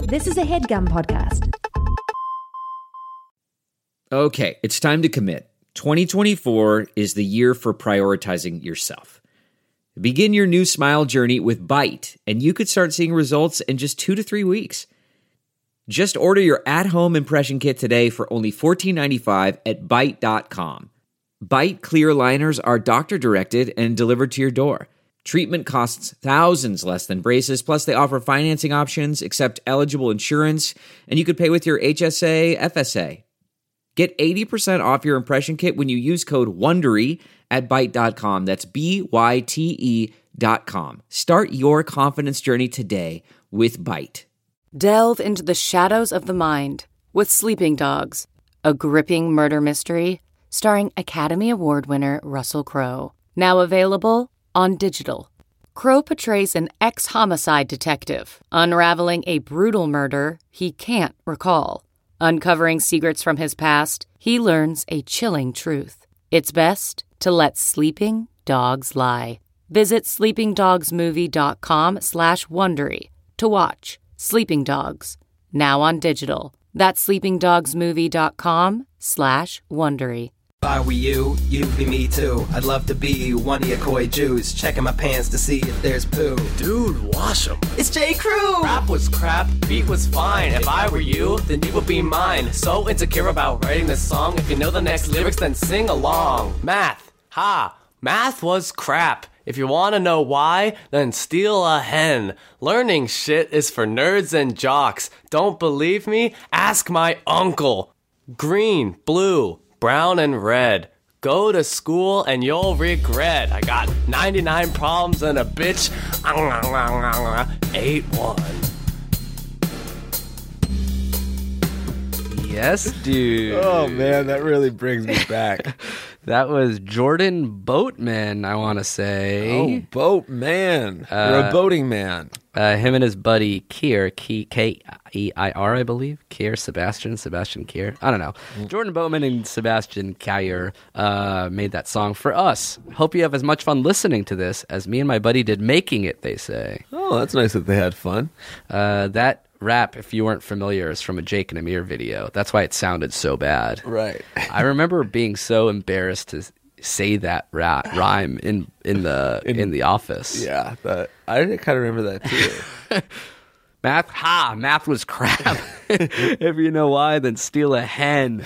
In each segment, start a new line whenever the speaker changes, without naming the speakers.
This is a HeadGum podcast.
Okay, it's time to commit. 2024 is the year for prioritizing yourself. Begin your new smile journey with Byte, and you could start seeing results in just 2 to 3 weeks. Just order your at-home impression kit today for only $14.95 at Byte.com. Byte clear liners are doctor-directed and delivered to your door. Treatment costs thousands less than braces, plus they offer financing options, accept eligible insurance, and you could pay with your HSA, FSA. Get 80% off your impression kit when you use code WONDERY at Byte.com. That's BYTE.com. Start your confidence journey today with Byte.
Delve into the shadows of the mind with Sleeping Dogs, a gripping murder mystery starring Academy Award winner Russell Crowe. Now available on digital. Crowe portrays an ex-homicide detective unraveling a brutal murder he can't recall. Uncovering secrets from his past, he learns a chilling truth. It's best to let sleeping dogs lie. Visit sleepingdogsmovie.com/Wondery to watch Sleeping Dogs, now on digital. That's sleepingdogsmovie.com/Wondery.
If I were you, you'd be me too. I'd love to be one of your coy Jews, checking my pants to see if there's poo.
Dude, wash them.
It's J. Crew!
Rap was crap, beat was fine. If I were you, then you would be mine. So insecure about writing this song. If you know the next lyrics, then sing along. Math. Math was crap. If you want to know why, then steal a hen. Learning shit is for nerds and jocks. Don't believe me? Ask my uncle. Green, blue, brown, and red. Go to school and you'll regret. I got 99 problems and a bitch. 8-1.
Yes, dude.
Oh, man, that really brings me back.
That was Jordan Boatman, I want to say.
Oh, Boatman. You're a boating man.
Him and his buddy Keir, K-E-I-R, I believe. Keir, Sebastian Keir. I don't know. Jordan Boatman and Sebastian Keir made that song for us. Hope you have as much fun listening to this as me and my buddy did making it, they say.
Oh, that's nice that they had fun.
That rap, if you weren't familiar, is from a Jake and Amir video. That's why it sounded so bad.
Right.
I remember being so embarrassed to say that rhyme in the office.
Yeah, I kind of remember that too.
Math was crap. If you know why, then steal a hen.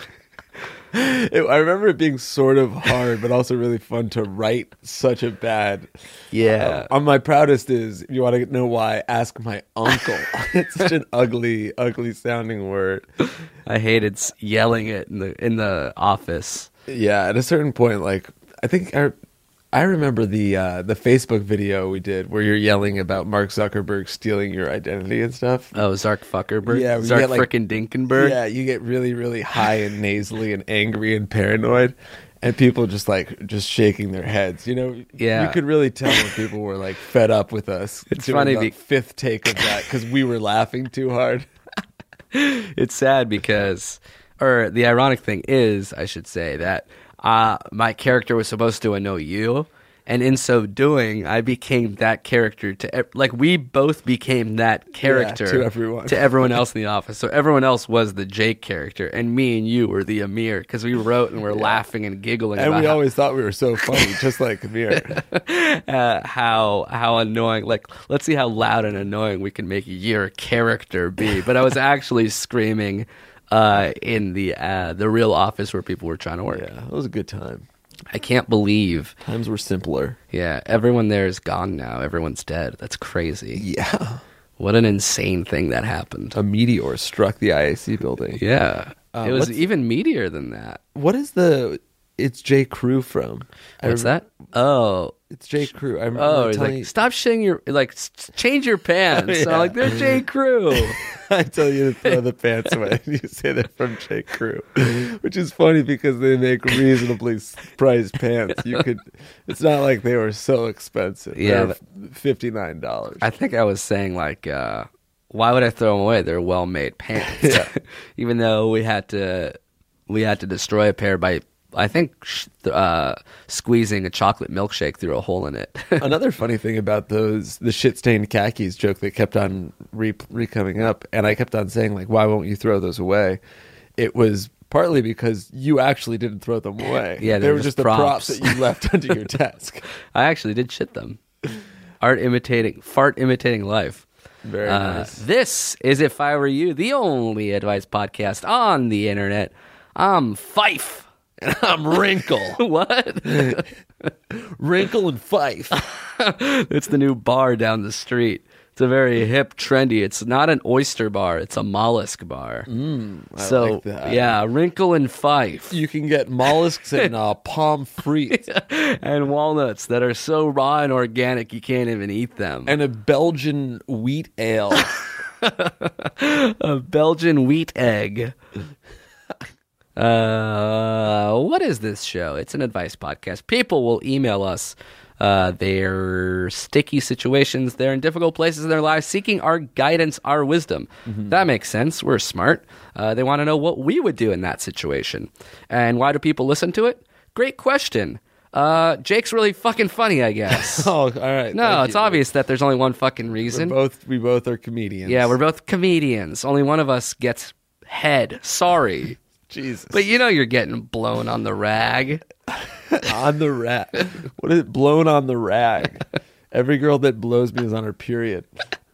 I remember it being sort of hard, but also really fun to write such a bad.
Yeah.
On my proudest is, if you want to know why, ask my uncle. It's such an ugly sounding word.
I hated yelling it in the office.
Yeah, at a certain point, like I think I remember the Facebook video we did where you're yelling about Mark Zuckerberg stealing your identity and stuff.
Oh, Zark Fuckerberg?
Yeah,
Zark frickin' Dinkenberg?
Yeah, you get really, really high and nasally and angry and paranoid, and people just shaking their heads. You know,
yeah.
You could really tell when people were like fed up with us.
It's funny
the fifth take of that because we were laughing too hard.
It's sad because, or the ironic thing is, I should say, that my character was supposed to know you, and in so doing, I became that character we both became that character
to
everyone else in the office. So everyone else was the Jake character, and me and you were the Amir, because we wrote and we're laughing and giggling.
And we always thought we were so funny, just like Amir.
How annoying! Like, let's see how loud and annoying we can make your character be. But I was actually screaming in the real office where people were trying to work.
Yeah, it was a good time.
I can't believe
times were simpler.
Yeah, everyone there is gone now. Everyone's dead. That's crazy.
Yeah.
What an insane thing that happened.
A meteor struck the IAC building.
Yeah. It was even meatier than that.
What is It's J. Crew from?
What's that? Oh.
It's J. Crew. I remember
stop shitting your, change your pants. Yeah. I'm they're J. Crew.
I tell you to throw the pants away. You say they're from J. Crew, which is funny because they make reasonably priced pants. It's not like they were so expensive.
Yeah.
They're $59.
I think I was saying why would I throw them away? They're well-made pants.
Yeah.
Even though we had to destroy a pair by squeezing a chocolate milkshake through a hole in it.
Another funny thing about the shit-stained khakis joke that kept on coming up, and I kept on saying, like, why won't you throw those away? It was partly because you actually didn't throw them away.
Yeah,
they were just the props that you left under your desk.
I actually did shit them. Fart imitating life.
Very nice.
This is If I Were You, the only advice podcast on the internet. I'm Fife.
And I'm Wrinkle.
What?
Wrinkle and Fife.
It's the new bar down the street. It's a very hip, trendy. It's not an oyster bar. It's a mollusk bar.
I like that.
Yeah, Wrinkle and Fife.
You can get mollusks and pommes frites.
And walnuts that are so raw and organic you can't even eat them.
And a Belgian wheat ale.
A Belgian wheat egg. What is this show? It's an advice podcast. People will email us their sticky situations. They're in difficult places in their lives, seeking our guidance, our wisdom. That makes sense. We're smart. They want to know what we would do in that situation. And why do people listen to it? Great question. Jake's really fucking funny, I guess.
Oh, all right.
No, it's obvious that there's only one fucking reason.
We both are comedians.
Yeah, we're both comedians. Only one of us gets head. Sorry.
Jesus.
But you know you're getting blown on the rag.
On the rag. What is it? Blown on the rag. Every girl that blows me is on her period.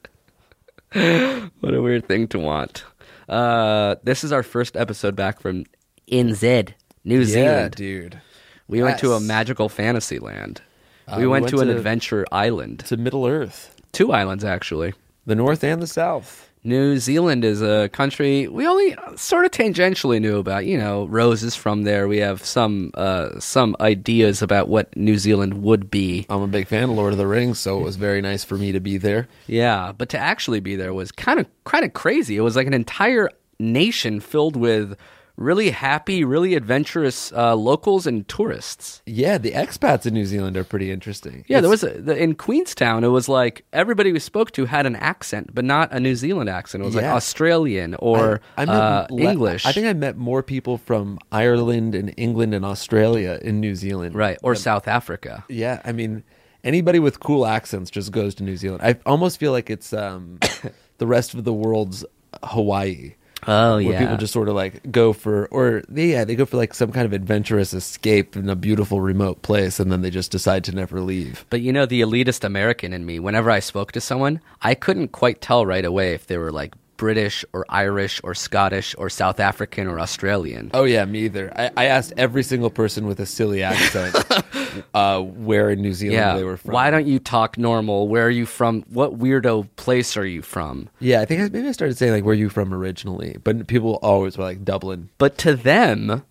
What a weird thing to want. This is our first episode back from NZ, New Zealand.
Yeah, dude.
We went to a magical fantasy land. We went to an adventure island.
To Middle Earth.
2 islands, actually.
The North and the South.
New Zealand is a country we only sort of tangentially knew about. You know, Rose is from there. We have some ideas about what New Zealand would be.
I'm a big fan of Lord of the Rings, so it was very nice for me to be there.
Yeah, but to actually be there was kind of crazy. It was like an entire nation filled with really happy, really adventurous locals and tourists.
Yeah, the expats in New Zealand are pretty interesting.
Yeah, there was in Queenstown, it was like everybody we spoke to had an accent, but not a New Zealand accent. It was like Australian or English.
I think I met more people from Ireland and England and Australia in New Zealand.
Right, or South Africa.
Yeah, I mean, anybody with cool accents just goes to New Zealand. I almost feel like it's the rest of the world's Hawaii.
Oh,
where people just sort of like go for, they go for like some kind of adventurous escape in a beautiful remote place, and then they just decide to never leave.
But you know, the elitist American in me, whenever I spoke to someone, I couldn't quite tell right away if they were like British or Irish or Scottish or South African or Australian.
Oh yeah, me either. I asked every single person with a silly accent where in New Zealand they were from.
Why don't you talk normal? Where are you from? What weirdo place are you from?
Yeah, I think maybe I started saying like, where are you from originally? But people always were like Dublin.
But to them,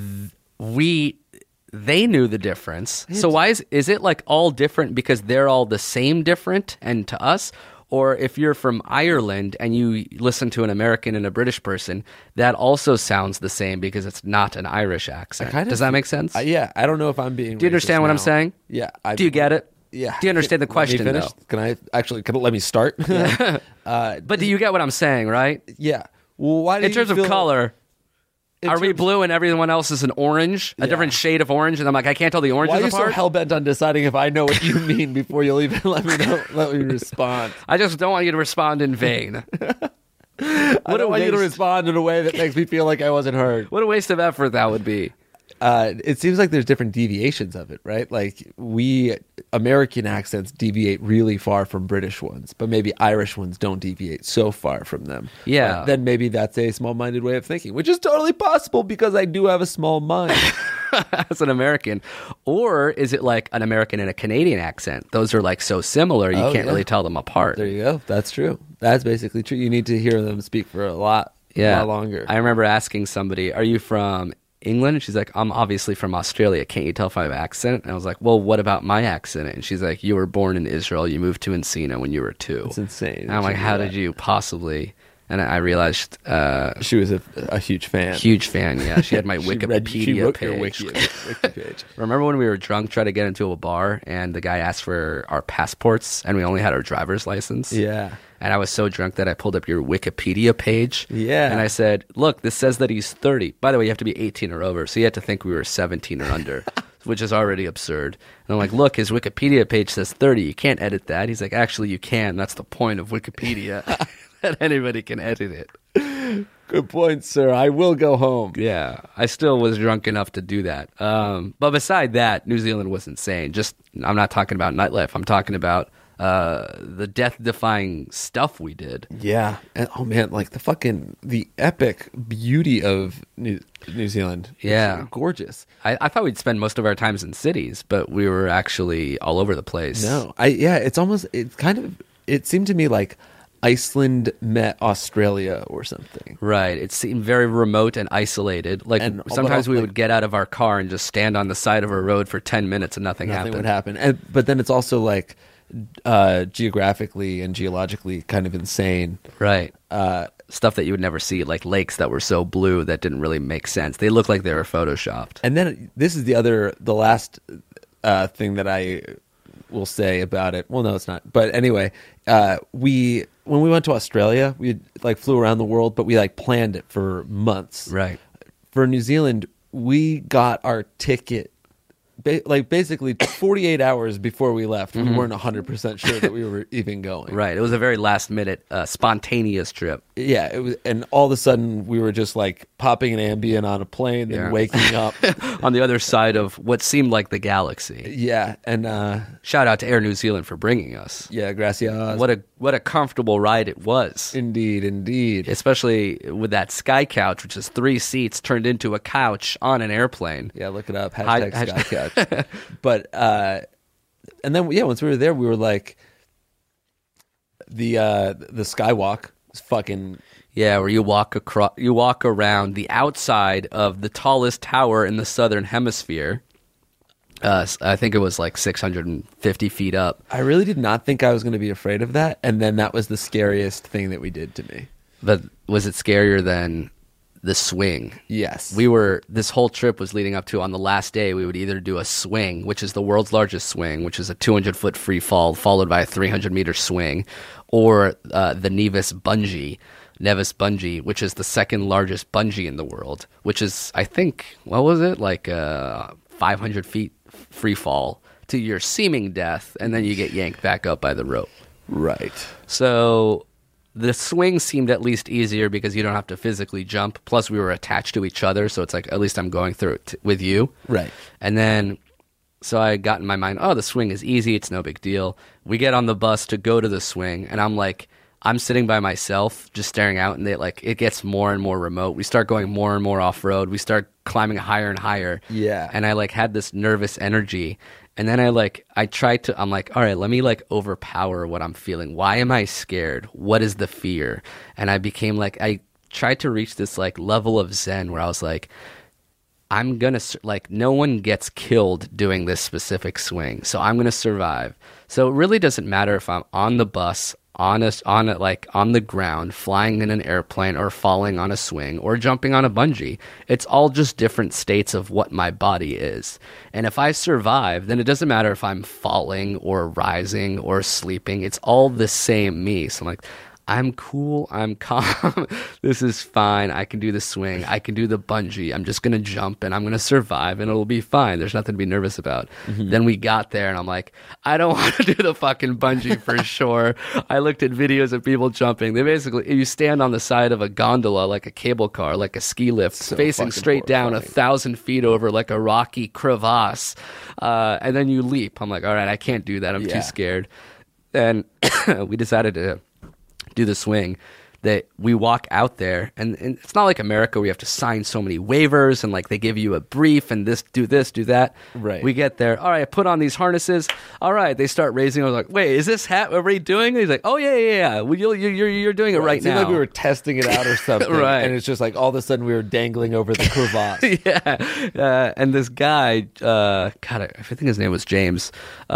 they knew the difference. So why is it like all different because they're all the same different, and to us? Or if you're from Ireland and you listen to an American and a British person, that also sounds the same because it's not an Irish accent. Does that make sense?
Yeah, I don't know if I'm being.
Do you understand what I'm saying?
Yeah.
Do you get it?
Yeah.
Do you understand the question, though?
Can it let me start?
But do you get what I'm saying, right?
Yeah. Well, why?
In terms of color, are we blue and everyone else is an orange, a different shade of orange? And I'm like, I can't tell the oranges apart.
Why are you so hell-bent on deciding if I know what you mean before you'll even let me respond?
I just don't want you to respond in vain.
I don't want you to respond in a way that makes me feel like I wasn't heard.
What a waste of effort that would be.
It seems like there's different deviations of it, right? Like American accents deviate really far from British ones, but maybe Irish ones don't deviate so far from them.
Yeah.
Then maybe that's a small-minded way of thinking, which is totally possible because I do have a small mind.
As an American. Or is it like an American and a Canadian accent? Those are like so similar, you can't really tell them apart.
There you go. That's true. That's basically true. You need to hear them speak for a lot longer.
I remember asking somebody, are you from England? And she's like, I'm obviously from Australia. Can't you tell if I have an accent? And I was like, well, what about my accent? And she's like, you were born in Israel. You moved to Encino when you were 2.
It's insane.
And I'm like, how did you possibly? And I realized
she was a huge fan.
Huge fan, yeah. She had my Wikipedia
she wrote
page.
Your wiki page.
Remember when we were drunk, tried to get into a bar, and the guy asked for our passports, and we only had our driver's license?
Yeah.
And I was so drunk that I pulled up your Wikipedia page.
Yeah.
And I said, look, this says that he's 30. By the way, you have to be 18 or over. So you had to think we were 17 or under, which is already absurd. And I'm like, look, his Wikipedia page says 30. You can't edit that. He's like, actually, you can. That's the point of Wikipedia, that anybody can edit it.
Good point, sir. I will go home.
Yeah, I still was drunk enough to do that. But beside that, New Zealand was insane. I'm not talking about nightlife. I'm talking about the death-defying stuff we did.
Yeah. And, oh, man, like the epic beauty of New Zealand.
Yeah.
It's gorgeous.
I thought we'd spend most of our times in cities, but we were actually all over the place.
No. It seemed to me like Iceland met Australia or something.
Right. It seemed very remote and isolated. Like sometimes we would get out of our car and just stand on the side of a road for 10 minutes and nothing
would happen. But then it's also like geographically and geologically kind of insane.
Right. Stuff that you would never see, like lakes that were so blue that didn't really make sense. They looked like they were photoshopped.
And then this is the last thing that I will say about it. Well, no, it's not. But anyway, when we went to Australia, we like flew around the world, but we like planned it for months.
Right.
For New Zealand, we got our ticket basically 48 hours before we left. We weren't 100% sure that we were even going.
Right. It was a very last minute, spontaneous trip.
Yeah. It was, and all of a sudden we were just like popping an Ambien on a plane and waking up
on the other side of what seemed like the galaxy.
Yeah. And
shout out to Air New Zealand for bringing us.
Yeah. Gracias.
What a comfortable ride it was.
Indeed.
Especially with that sky couch, which is 3 seats turned into a couch on an airplane.
Yeah. Look it up. Hashtag sky couch. But and then once we were there, we were like the skywalk is fucking
where you walk around the outside of the tallest tower in the southern hemisphere. I think it was like 650 feet up.
I really did not think I was going to be afraid of that, and then that was the scariest thing that we did to me.
But was it scarier than the swing?
Yes.
This whole trip was leading up to, on the last day, we would either do a swing, which is the world's largest swing, which is a 200-foot free fall followed by a 300-meter swing, or the Nevis bungee, which is the second largest bungee in the world, which is, I think, what was it? Like 500 feet free fall to your seeming death, and then you get yanked back up by the rope.
Right.
So the swing seemed at least easier because you don't have to physically jump. Plus, we were attached to each other, so it's like, at least I'm going through it with you.
Right.
And then, so I got in my mind, the swing is easy. It's no big deal. We get on the bus to go to the swing, and I'm sitting by myself, just staring out, and it gets more and more remote. We start going more and more off-road. We start climbing higher and higher.
Yeah.
And I had this nervous energy. And then I'm like, all right, let me overpower what I'm feeling. Why am I scared? What is the fear? And I became I tried to reach this level of zen where I was like, I'm going to, no one gets killed doing this specific swing. So I'm going to survive. So it really doesn't matter if I'm on the bus, on the ground, flying in an airplane, or falling on a swing, or jumping on a bungee. It's all just different states of what my body is. And if I survive, then it doesn't matter if I'm falling or rising or sleeping. It's all the same me. So I'm like, I'm cool, I'm calm, this is fine, I can do the swing, I can do the bungee, I'm just going to jump and I'm going to survive and it'll be fine, there's nothing to be nervous about. Mm-hmm. Then we got there and I'm like, I don't want to do the fucking bungee for sure. I looked at videos of people jumping. They basically, you stand on the side of a gondola like a cable car, like a ski lift, so facing straight down 1,000 feet over like a rocky crevasse, and then you leap. I'm like, all right, I can't do that, I'm too scared. And we decided to do the swing. That we walk out there, and it's not like America where you have to sign so many waivers and they give you a brief and do this, do that.
Right.
We get there. All right, put on these harnesses. All right, they start raising. I was like, wait, is this already doing it? He's like, oh yeah. Well, you're doing it right now.
It seemed like we were testing it out or something.
Right.
And it's just all of a sudden we were dangling over the crevasse.
Yeah. And this guy, I think his name was James.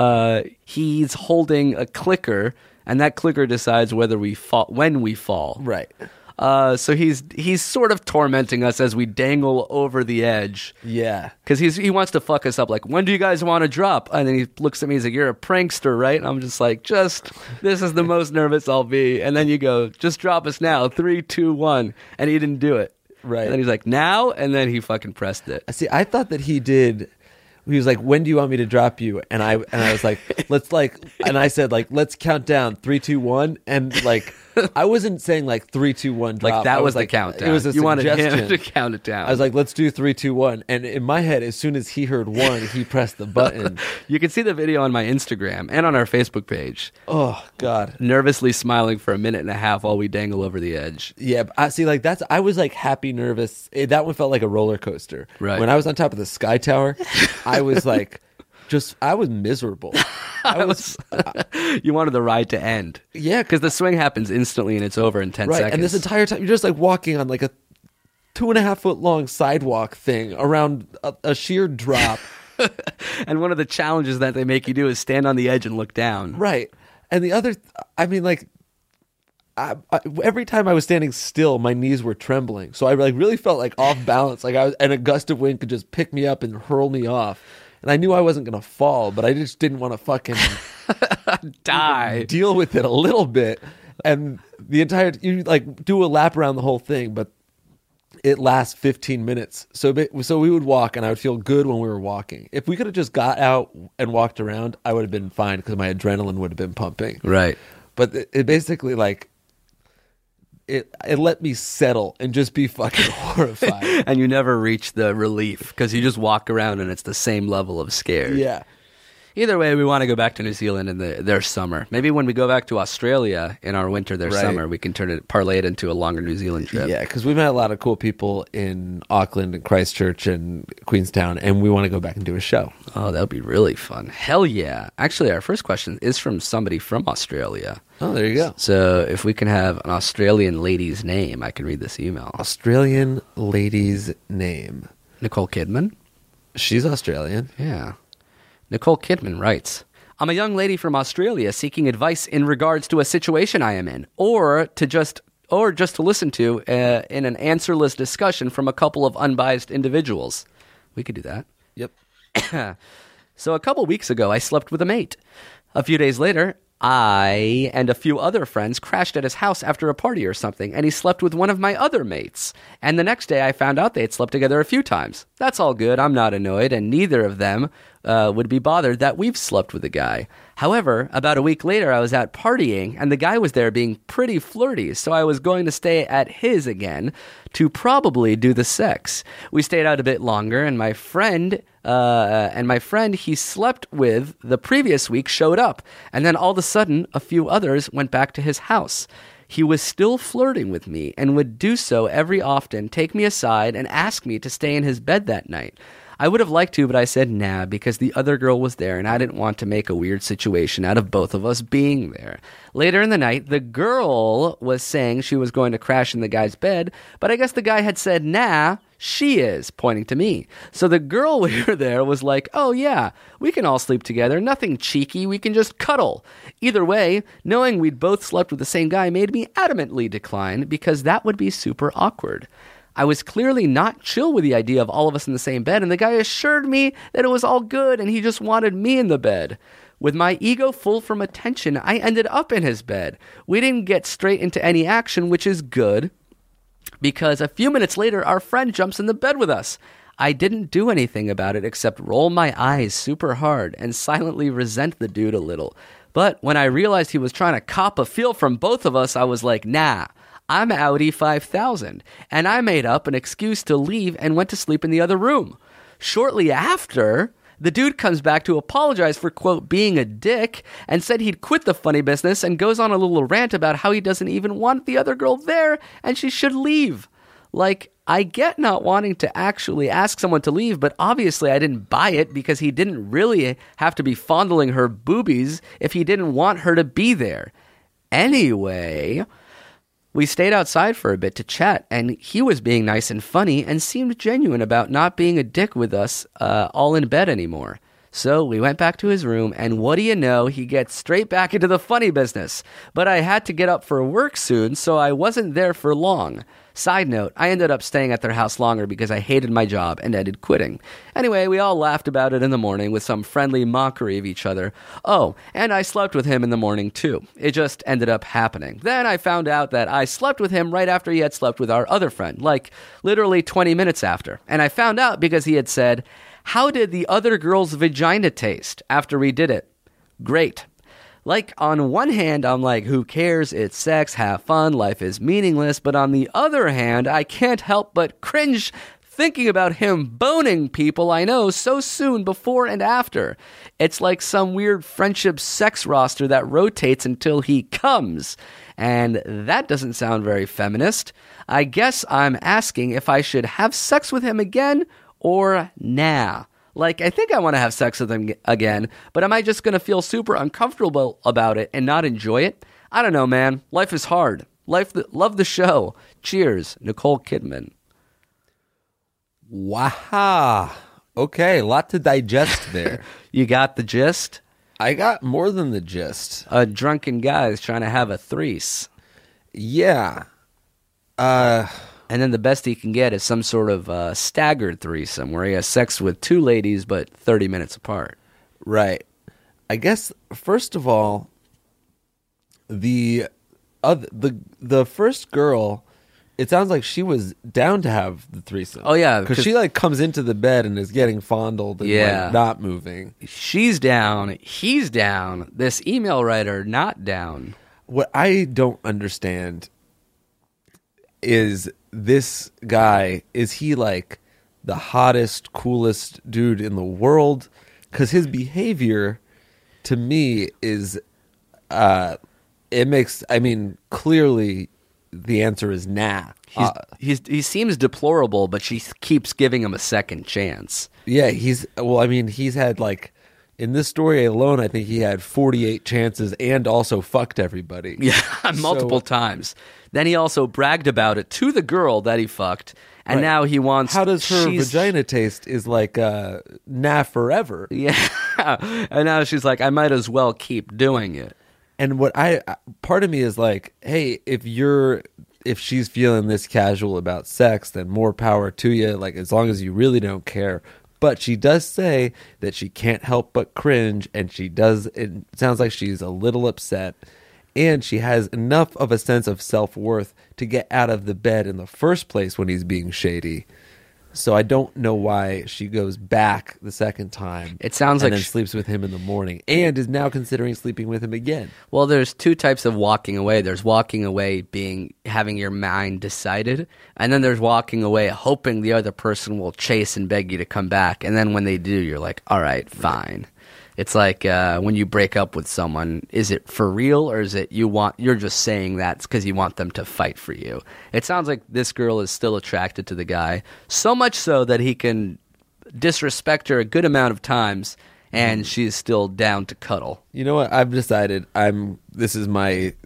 He's holding a clicker. And that clicker decides whether we fall, when we fall.
Right.
So he's sort of tormenting us as we dangle over the edge.
Yeah.
Because he wants to fuck us up. Like, when do you guys want to drop? And then he looks at me, he's like, you're a prankster, right? And I'm just like, this is the most nervous I'll be. And then you go, just drop us now. 3, 2, 1. And he didn't do it.
Right.
And then he's like, now? And then he fucking pressed it.
See, I thought that he was like, when do you want me to drop you? And I was like, and I said, like, let's count down 3, 2, 1. And like, I wasn't saying like 3, 2, 1 drop.
Like, that was the
like,
countdown.
It was a
you wanted
suggestion.
him to count it down.
I was like, let's do 3, 2, 1. And in my head, as soon as he heard 1, he pressed the button.
You can see the video on my Instagram and on our Facebook page.
Oh, God.
Nervously smiling for a minute and a half while we dangle over the edge.
Yeah, but I see, like, I was like happy, nervous. That one felt like a roller coaster.
Right.
When I was on top of the Sky Tower, I was like, I was miserable.
You wanted the ride to end.
Yeah.
Because the swing happens instantly and it's over in 10
Right.
seconds.
And this entire time, you're just like walking on like a 2.5 foot long sidewalk thing around a sheer drop.
And one of the challenges that they make you do is stand on the edge and look down.
Right. And the other, I mean, like, every time I was standing still, my knees were trembling. So I like really felt like off balance. Like and a gust of wind could just pick me up and hurl me off. And I knew I wasn't going to fall, but I just didn't want to fucking
Die.
deal with it a little bit. And you like do a lap around the whole thing, but it lasts 15 minutes. So we would walk and I would feel good when we were walking. If we could have just got out and walked around, I would have been fine because my adrenaline would have been pumping.
Right.
But it basically like, it let me settle and just be fucking horrified.
And you never reach the relief because you just walk around and it's the same level of scared.
Yeah.
Either way, we want to go back to New Zealand in their summer. Maybe when we go back to Australia in our winter, their
Right.
summer, we can parlay it into a longer New Zealand trip.
Yeah, because we met a lot of cool people in Auckland and Christchurch and Queenstown, and we want to go back and do a show.
Oh, that would be really fun. Hell yeah. Actually, our first question is from somebody from Australia.
Oh, there you go.
So if we can have an Australian lady's name, I can read this email.
Australian lady's name.
Nicole Kidman?
She's Australian.
Yeah. Nicole Kidman writes, I'm a young lady from Australia seeking advice in regards to a situation I am in, or just to listen to in an answerless discussion from a couple of unbiased individuals. We could do that.
Yep.
So a couple weeks ago, I slept with a mate. A few days later, I and a few other friends crashed at his house after a party or something, and he slept with one of my other mates. And the next day, I found out they had slept together a few times. That's all good. I'm not annoyed, and neither of them would be bothered that we've slept with a guy. However, about a week later, I was out partying, and the guy was there being pretty flirty, so I was going to stay at his again to probably do the sex. We stayed out a bit longer, and my friend he slept with the previous week showed up, and then all of a sudden, a few others went back to his house. He was still flirting with me and would do so every often, take me aside, and ask me to stay in his bed that night. I would have liked to, but I said nah because the other girl was there and I didn't want to make a weird situation out of both of us being there. Later in the night, the girl was saying she was going to crash in the guy's bed, but I guess the guy had said nah, she is, pointing to me. So the girl we were there was like, oh yeah, we can all sleep together, nothing cheeky, we can just cuddle. Either way, knowing we'd both slept with the same guy made me adamantly decline because that would be super awkward. I was clearly not chill with the idea of all of us in the same bed, and the guy assured me that it was all good and he just wanted me in the bed. With my ego full from attention, I ended up in his bed. We didn't get straight into any action, which is good, because a few minutes later, our friend jumps in the bed with us. I didn't do anything about it except roll my eyes super hard and silently resent the dude a little. But when I realized he was trying to cop a feel from both of us, I was like, nah. I'm Audi 5000, and I made up an excuse to leave and went to sleep in the other room. Shortly after, the dude comes back to apologize for, quote, being a dick, and said he'd quit the funny business and goes on a little rant about how he doesn't even want the other girl there and she should leave. Like, I get not wanting to actually ask someone to leave, but obviously I didn't buy it because he didn't really have to be fondling her boobies if he didn't want her to be there. Anyway, we stayed outside for a bit to chat, and he was being nice and funny and seemed genuine about not being a dick with us all in bed anymore. So we went back to his room, and what do you know, he gets straight back into the funny business. But I had to get up for work soon, so I wasn't there for long. Side note, I ended up staying at their house longer because I hated my job and ended quitting. Anyway, we all laughed about it in the morning with some friendly mockery of each other. Oh, and I slept with him in the morning too. It just ended up happening. Then I found out that I slept with him right after he had slept with our other friend, like literally 20 minutes after. And I found out because he had said, "How did the other girl's vagina taste?" after we did it. Great. Like, on one hand, I'm like, who cares? It's sex, have fun, life is meaningless. But on the other hand, I can't help but cringe thinking about him boning people I know so soon before and after. It's like some weird friendship sex roster that rotates until he comes. And that doesn't sound very feminist. I guess I'm asking if I should have sex with him again or nah. Like, I think I want to have sex with him again, but am I just going to feel super uncomfortable about it and not enjoy it? I don't know, man. Life is hard. Love the show. Cheers, Nicole Kidman.
Wow. Okay, a lot to digest there.
You got the gist?
I got more than the gist.
A drunken guy is trying to have a threes.
Yeah.
And then the best he can get is some sort of staggered threesome where he has sex with two ladies but 30 minutes apart.
Right. I guess, first of all, the first girl, it sounds like she was down to have the threesome.
Oh, yeah.
Because she, like, comes into the bed and is getting fondled and, like, not moving.
She's down. He's down. This email writer not down.
What I don't understand is this guy, is he like the hottest, coolest dude in the world? Because his behavior to me is, it makes, I mean, clearly the answer is nah.
He seems deplorable, but she keeps giving him a second chance.
Yeah, he's had like, in this story alone, I think he had 48 chances and also fucked everybody.
Yeah, multiple times. Then he also bragged about it to the girl that he fucked, and now he wants...
How does her vagina taste is like, nah forever.
Yeah, and now she's like, I might as well keep doing it.
And part of me is like, hey, if she's feeling this casual about sex, then more power to you, like, as long as you really don't care. But she does say that she can't help but cringe, and it sounds like she's a little upset, and she has enough of a sense of self-worth to get out of the bed in the first place when he's being shady. So I don't know why she goes back the second time.
It sounds
and
like
then sleeps with him in the morning and is now considering sleeping with him again.
Well, there's two types of walking away. There's walking away being having your mind decided, and then there's walking away hoping the other person will chase and beg you to come back. And then when they do, you're like, all right, fine. It's like when you break up with someone, is it for real or is it you're just saying that because you want them to fight for you? It sounds like this girl is still attracted to the guy, so much so that he can disrespect her a good amount of times and she's still down to cuddle.
You know what? I've decided this is my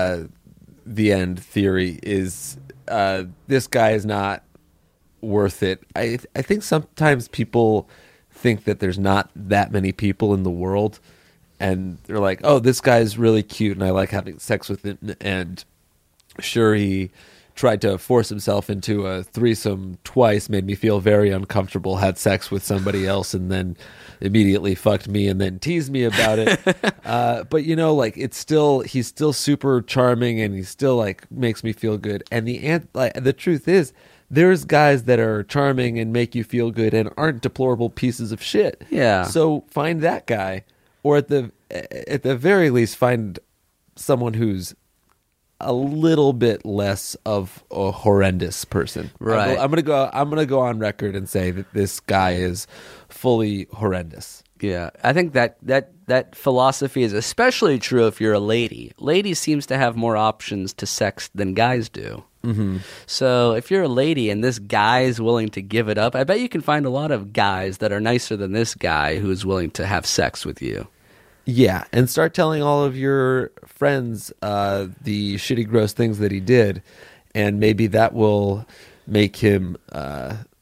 the end theory is this guy is not worth it. I think sometimes people think that there's not that many people in the world, and they're like, oh, this guy's really cute and I like having sex with him, and sure, he tried to force himself into a threesome twice, made me feel very uncomfortable, had sex with somebody else, and then immediately fucked me and then teased me about it. But you know, like, he's still super charming and he still like makes me feel good. And the truth is, there's guys that are charming and make you feel good and aren't deplorable pieces of shit.
Yeah.
So find that guy, or at the very least, find someone who's a little bit less of a horrendous person.
Right.
I'm gonna go on record and say that this guy is fully horrendous.
Yeah, I think that philosophy is especially true if you're a lady. Ladies seems to have more options to sex than guys do.
Mm-hmm.
So if you're a lady and this guy is willing to give it up, I bet you can find a lot of guys that are nicer than this guy who is willing to have sex with you.
Yeah, and start telling all of your friends the shitty, gross things that he did, and maybe that will make him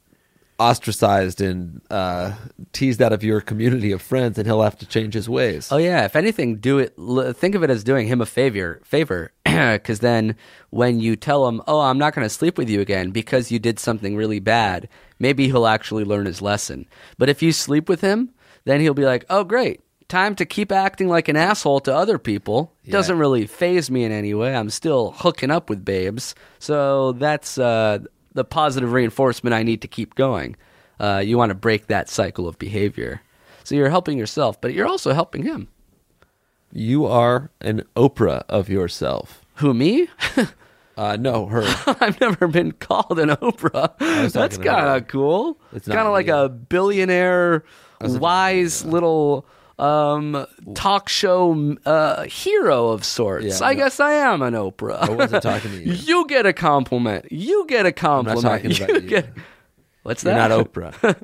ostracized and teased out of your community of friends, and he'll have to change his ways.
Oh yeah, if anything, think of it as doing him a favor, because then when you tell him, "Oh, I'm not going to sleep with you again because you did something really bad," maybe he'll actually learn his lesson. But if you sleep with him, then he'll be like, "Oh, great, time to keep acting like an asshole to other people. It doesn't really faze me in any way. I'm still hooking up with babes." So that's the positive reinforcement I need to keep going. You want to break that cycle of behavior. So you're helping yourself, but you're also helping him.
You are an Oprah of yourself.
Who, me?
No, her.
I've never been called an Oprah. That's kind of cool. It's kind of like a billionaire, wise little talk show hero of sorts.
Yeah,
I guess I am an Oprah.
I wasn't talking to you.
You get a compliment. You get a compliment.
I'm not talking about you.
What's
You're
that?
not Oprah.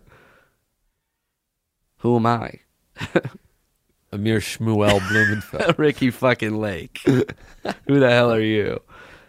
Who am I?
Amir Shmuel Blumenfeld.
Ricky fucking Lake. Who the hell are you?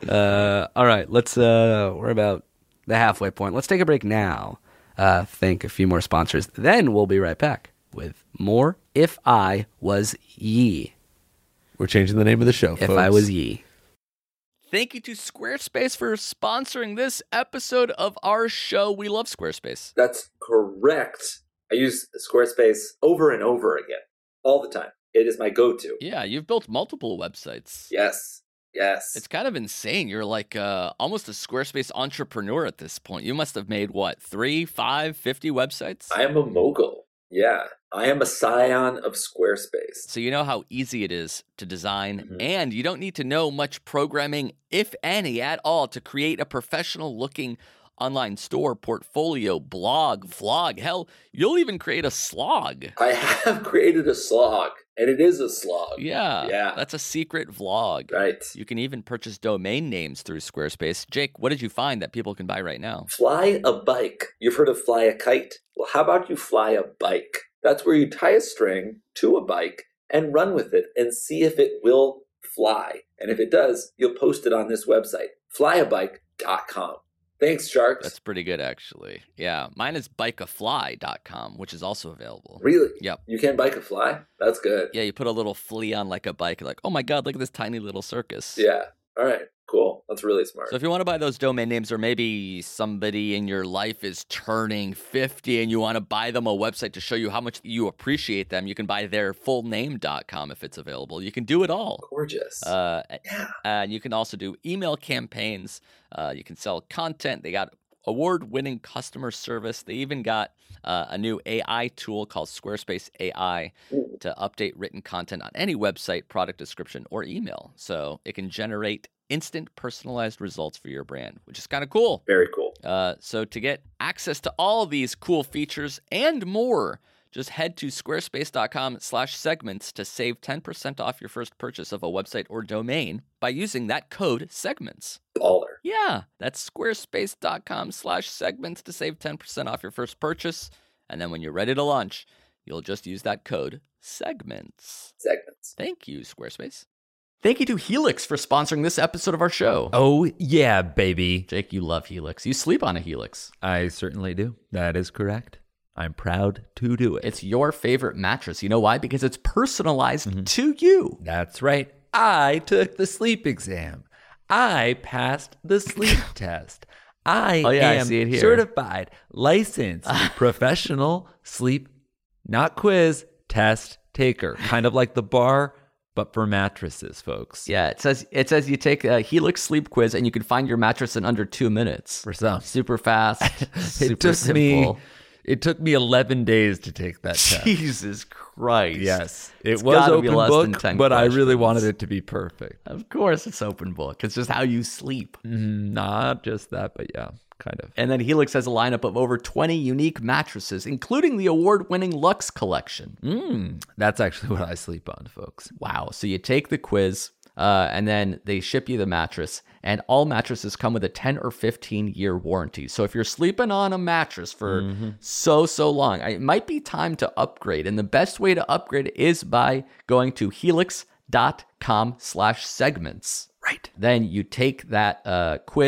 All right, we're about the halfway point. Let's take a break now. Thank a few more sponsors. Then we'll be right back with more If I Was Ye.
We're changing the name of the show,
If
folks.
I Was Ye. Thank you to Squarespace for sponsoring this episode of our show. We love Squarespace.
That's correct. I use Squarespace over and over again, all the time. It is my go-to.
Yeah, you've built multiple websites.
Yes.
It's kind of insane. You're like almost a Squarespace entrepreneur at this point. You must have made, 3, 5, 50 websites?
I am a mogul. Yeah. I am a scion of Squarespace.
So you know how easy it is to design, and you don't need to know much programming, if any, at all, to create a professional-looking online store, portfolio, blog, vlog. Hell, you'll even create a slog.
I have created a slog, and it is a slog.
Yeah. That's a secret vlog.
Right.
You can even purchase domain names through Squarespace. Jake, what did you find that people can buy right now?
Fly a bike. You've heard of fly a kite? Well, how about you fly a bike? That's where you tie a string to a bike and run with it and see if it will fly. And if it does, you'll post it on this website, flyabike.com. Thanks, Sharks.
That's pretty good, actually. Yeah, mine is bikeafly.com, which is also available.
Really?
Yep.
You can bike a fly? That's good.
Yeah, you put a little flea on like a bike. You're like, oh my God, look at this tiny little circus.
Yeah. All right. Cool. That's really smart.
So if you want to buy those domain names, or maybe somebody in your life is turning 50 and you want to buy them a website to show you how much you appreciate them, you can buy their fullname.com if it's available. You can do it all.
Gorgeous.
And you can also do email campaigns. You can sell content. They got award-winning customer service. They even got a new AI tool called Squarespace AI to update written content on any website, product description, or email. So it can generate instant personalized results for your brand, which is kind of cool.
Very cool.
So to get access to all of these cool features and more, just head to squarespace.com/segments to save 10% off your first purchase of a website or domain by using that code segments.
Baller.
Yeah, that's squarespace.com/segments to save 10% off your first purchase. And then when you're ready to launch, you'll just use that code segments. Thank you, Squarespace. Thank you to Helix for sponsoring this episode of our show.
Oh, yeah, baby.
Jake, you love Helix. You sleep on a Helix.
I certainly do. That is correct. I'm proud to do it.
It's your favorite mattress. You know why? Because it's personalized to you.
That's right. I took the sleep exam. I passed the sleep test. I
I
am
see it here.
certified, licensed, professional sleep, not quiz, test taker. Kind of like the bar, but for mattresses, folks.
Yeah, it says you take a Helix sleep quiz and you can find your mattress in under 2 minutes.
For some.
Super fast, super simple.
It took me 11 days to take that test.
Jesus Christ.
Yes.
It's
It was
gotta be
open
less than
book,
10
but I really
questions.
wanted it to be perfect.
Of course it's open book. It's just how you sleep.
Not just that, but yeah, kind of.
And then Helix has a lineup of over 20 unique mattresses, including the award-winning Luxe collection.
That's actually what I sleep on, folks.
Wow. So you take the quiz, and then they ship you the mattress, and all mattresses come with a 10 or 15-year warranty. So if you're sleeping on a mattress for so long, it might be time to upgrade. And the best way to upgrade is by going to helix.com/segments. Right. Then you take that quiz,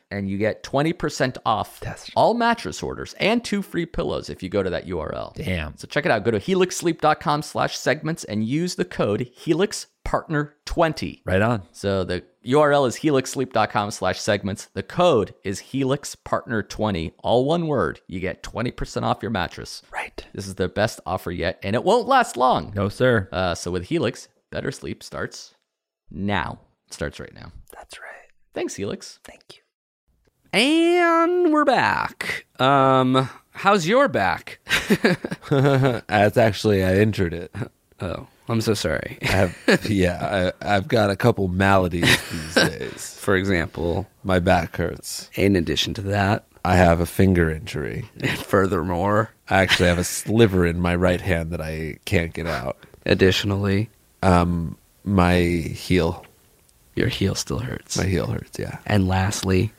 and you get 20% off all mattress orders and 2 free pillows if you go to that URL.
Damn.
So check it out. Go to helixsleep.com/segments and use the code HelixPartner20.
Right on.
So the URL is helixsleep.com/segments. The code is HelixPartner20, all one word. You get 20% off your mattress.
Right.
This is their best offer yet, and it won't last long.
No, sir.
So with Helix, better sleep starts now. It starts right now.
That's right.
Thanks, Helix.
Thank you.
And we're back. How's your back?
It's actually, I injured it.
Oh, I'm so sorry.
I've got a couple maladies these days.
For example,
My back hurts.
in addition to that,
I have a finger injury.
and furthermore,
I actually have a sliver in my right hand that I can't get out.
additionally,
My heel.
your heel still hurts.
My heel hurts, yeah.
And lastly,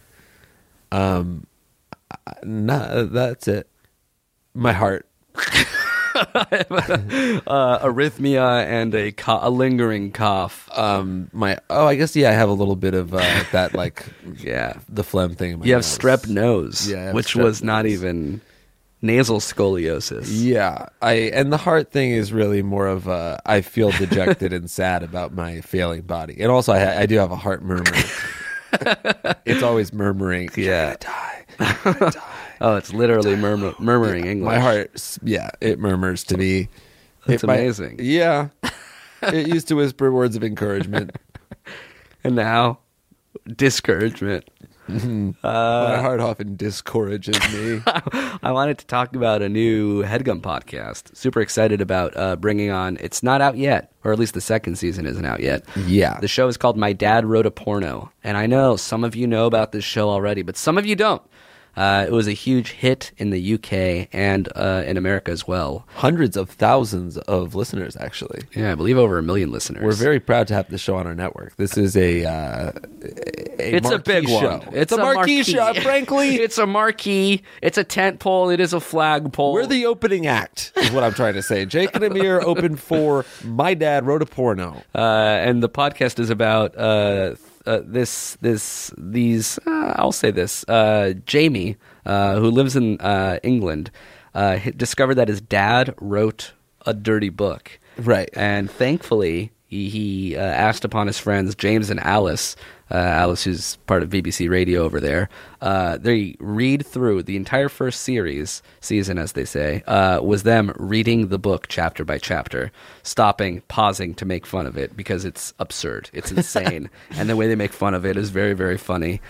No, that's it. My heart.
arrhythmia and a lingering cough.
I guess, I have a little bit of that, like,
Yeah.
the phlegm thing in my
You have
nose.
strep nose,
Yeah, I have
which
strep
was not
nose.
even nasal scoliosis.
Yeah, and the heart thing is really more of I feel dejected and sad about my failing body, and also I do have a heart murmur. It's always murmuring.
Yeah.
I'm gonna die.
Oh, it's literally murmuring English.
My heart, it murmurs to me.
That's amazing.
Yeah, it used to whisper words of encouragement.
And now, discouragement.
My heart often discourages me.
I wanted to talk about a new HeadGum podcast. Super excited about bringing on. It's not out yet, or at least the second season isn't out yet.
Yeah.
The show is called My Dad Wrote a Porno. And I know some of you know about this show already, but some of you don't. It was a huge hit in the UK and in America as well.
Hundreds of thousands of listeners, actually.
Yeah, I believe over 1 million listeners.
We're very proud to have this show on our network. This is
It's a
marquee
big
show.
one.
It's a marquee show, frankly.
It's a marquee. It's a tent pole. It is a flag pole.
We're the opening act, is what I'm trying to say. Jake and Amir opened for My Dad Wrote a Porno.
And the podcast is about I'll say this. Jamie, who lives in England, discovered that his dad wrote a dirty book.
Right.
And thankfully, he asked upon his friends, James and Alice, Alice, who's part of BBC Radio over there, they read through the entire first season, as they say, was them reading the book chapter by chapter, stopping, pausing to make fun of it because it's absurd. It's insane. And the way they make fun of it is very, very funny.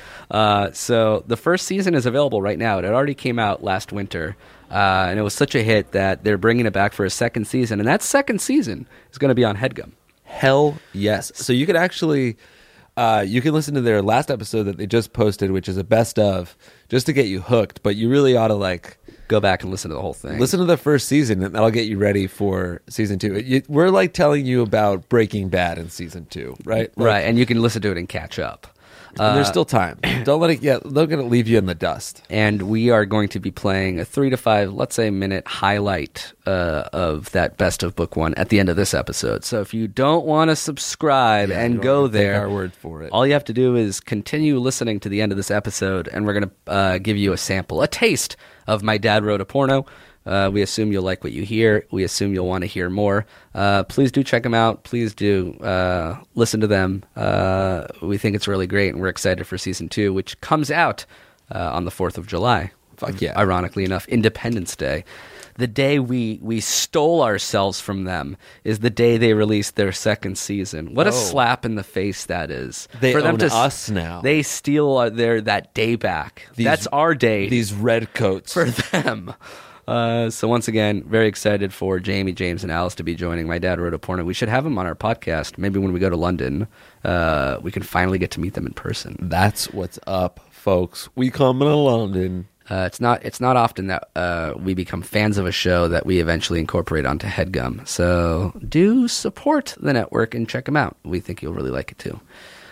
So the first season is available right now. It already came out last winter. And it was such a hit that they're bringing it back for a second season. And that second season is going to be on HeadGum.
Hell yes. So you could actually... you can listen to their last episode that they just posted, which is a best of, just to get you hooked. But you really ought to
go back and listen to the whole thing.
Listen to the first season, and that'll get you ready for season 2. We're telling you about Breaking Bad in season 2, right?
Right, and you can listen to it and catch up.
And there's still time. Don't let it get. They're going to leave you in the dust.
And we are going to be playing a 3 to 5, let's say, minute highlight of that best of book 1 at the end of this episode. So if you don't want to subscribe and go there,
take our word for it.
All you have to do is continue listening to the end of this episode, and we're going to give you a sample, a taste of My Dad Wrote a Porno. We assume you'll like what you hear. We assume you'll want to hear more. Please do check them out. Please do listen to them. We think it's really great, and we're excited for season 2, which comes out on the 4th of July.
Fuck yeah.
Ironically enough, Independence Day. The day we stole ourselves from them is the day they released their second season. What a slap in the face that is.
They
for them
own us now.
They steal that day back. That's our day.
These red coats.
For them. So once again, very excited for Jamie, James, and Alice to be joining My Dad Wrote a Porno. We should have them on our podcast. Maybe when we go to London, we can finally get to meet them in person.
That's what's up, folks. We coming to London.
It's not often that we become fans of a show that we eventually incorporate onto HeadGum. So do support the network and check them out. We think you'll really like it too.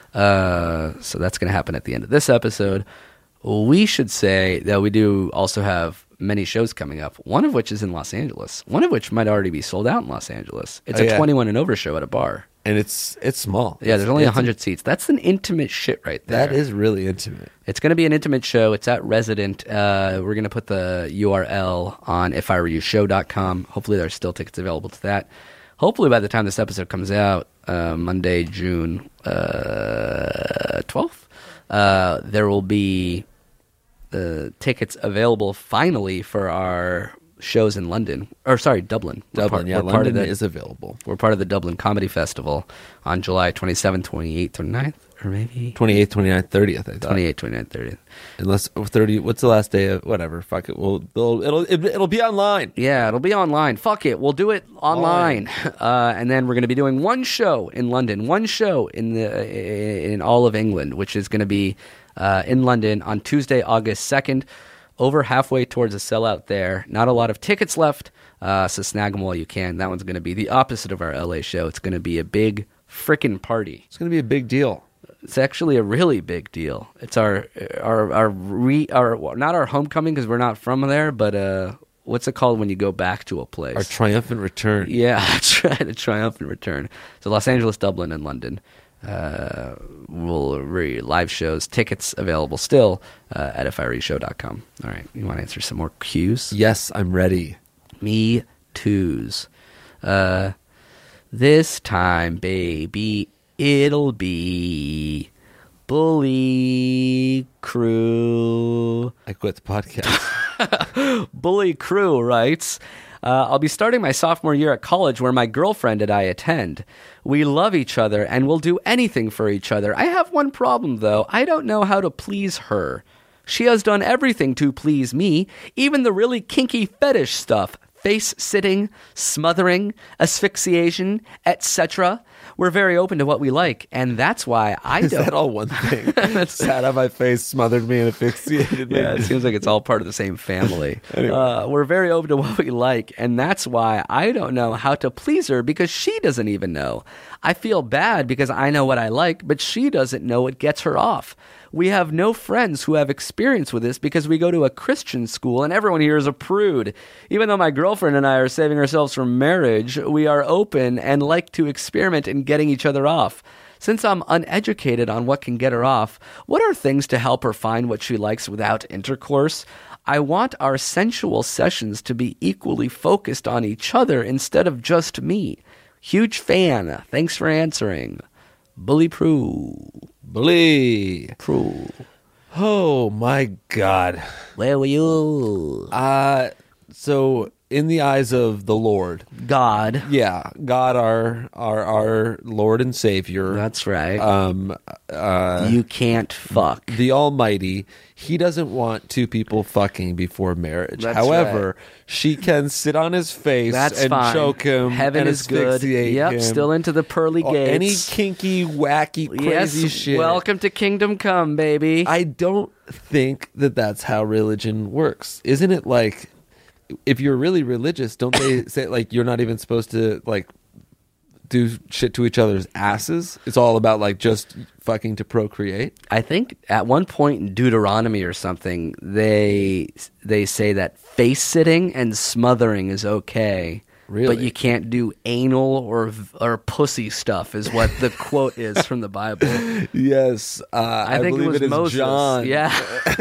So that's going to happen at the end of this episode. We should say that we do also have many shows coming up, one of which is in Los Angeles, one of which might already be sold out in Los Angeles. It's a 21 and over show at a bar.
And it's small.
Yeah, there's only
It's
100 seats. That's an intimate shit right there.
That is really intimate.
It's going to be an intimate show. It's at Resident. We're going to put the URL on ifiwereyoushow.com. Hopefully there's still tickets available to that. Hopefully by the time this episode comes out, Monday, June 12th, there will be tickets available finally for our shows in London. Or sorry, Dublin.
London is available.
We're part of the Dublin Comedy Festival on July 27th, 28th, or 9th, or maybe
28th, 29th, 30th, I thought.
28th, 29th, 30th.
Unless 30, what's the last day of whatever? Fuck it. It'll be online.
Yeah, it'll be online. Fuck it. We'll do it online. And then we're going to be doing one show in London, one show in all of England, which is going to be in London on Tuesday, August 2nd. Over halfway towards a sellout there. Not a lot of tickets left, so snag them while you can. That one's going to be the opposite of our LA show. It's going to be a big frickin' party.
It's going to be a big deal.
It's actually a really big deal. It's our not our homecoming because we're not from there, but what's it called when you go back to a place?
Our triumphant return.
Yeah, that's right, a triumphant return. So Los Angeles, Dublin, and London. Live shows, tickets available still at ifiwereyoushow.com. All right, you want to answer some more cues?
Yes, I'm ready.
Me too's. This time, baby, it'll be Bully Crew.
I quit the podcast.
Bully Crew writes, I'll be starting my sophomore year at college where my girlfriend and I attend. We love each other and will do anything for each other. I have one problem, though. I don't know how to please her. She has done everything to please me, even the really kinky fetish stuff. Face sitting, smothering, asphyxiation, etc. We're very open to what we like, and that's why I
Is
don't.
that all one thing? Sat on my face, smothered me, and asphyxiated me.
Yeah, it seems like it's all part of the same family.
Anyway.
We're very open to what we like, and that's why I don't know how to please her because she doesn't even know. I feel bad because I know what I like, but she doesn't know what gets her off. We have no friends who have experience with this because we go to a Christian school and everyone here is a prude. Even though my girlfriend and I are saving ourselves from marriage, we are open and like to experiment in getting each other off. Since I'm uneducated on what can get her off, what are things to help her find what she likes without intercourse? I want our sensual sessions to be equally focused on each other instead of just me. Huge fan. Thanks for answering. Bully Prue.
Bully.
Prue.
Oh, my God.
Where were you?
So, in the eyes of the Lord.
God.
Yeah, God, our Lord and Savior.
That's right. You can't fuck.
The Almighty, He doesn't want two people fucking before marriage.
That's
However,
right.
she can sit on his face
That's
and
fine.
choke him.
Heaven
and
is good.
asphyxiate
Yep,
him.
still into the pearly gates.
Any kinky, wacky, crazy
yes,
shit.
Welcome to Kingdom Come, baby.
I don't think that that's how religion works. Isn't it like, if you're really religious, don't they say like you're not even supposed to like do shit to each other's asses? It's all about like just fucking to procreate.
I think at one point in Deuteronomy or something, they say that face sitting and smothering is okay.
Really?
But you can't do anal or pussy stuff is what the quote is from the Bible.
Yes,
I think it
believe
was
is
Moses.
John.
Yeah,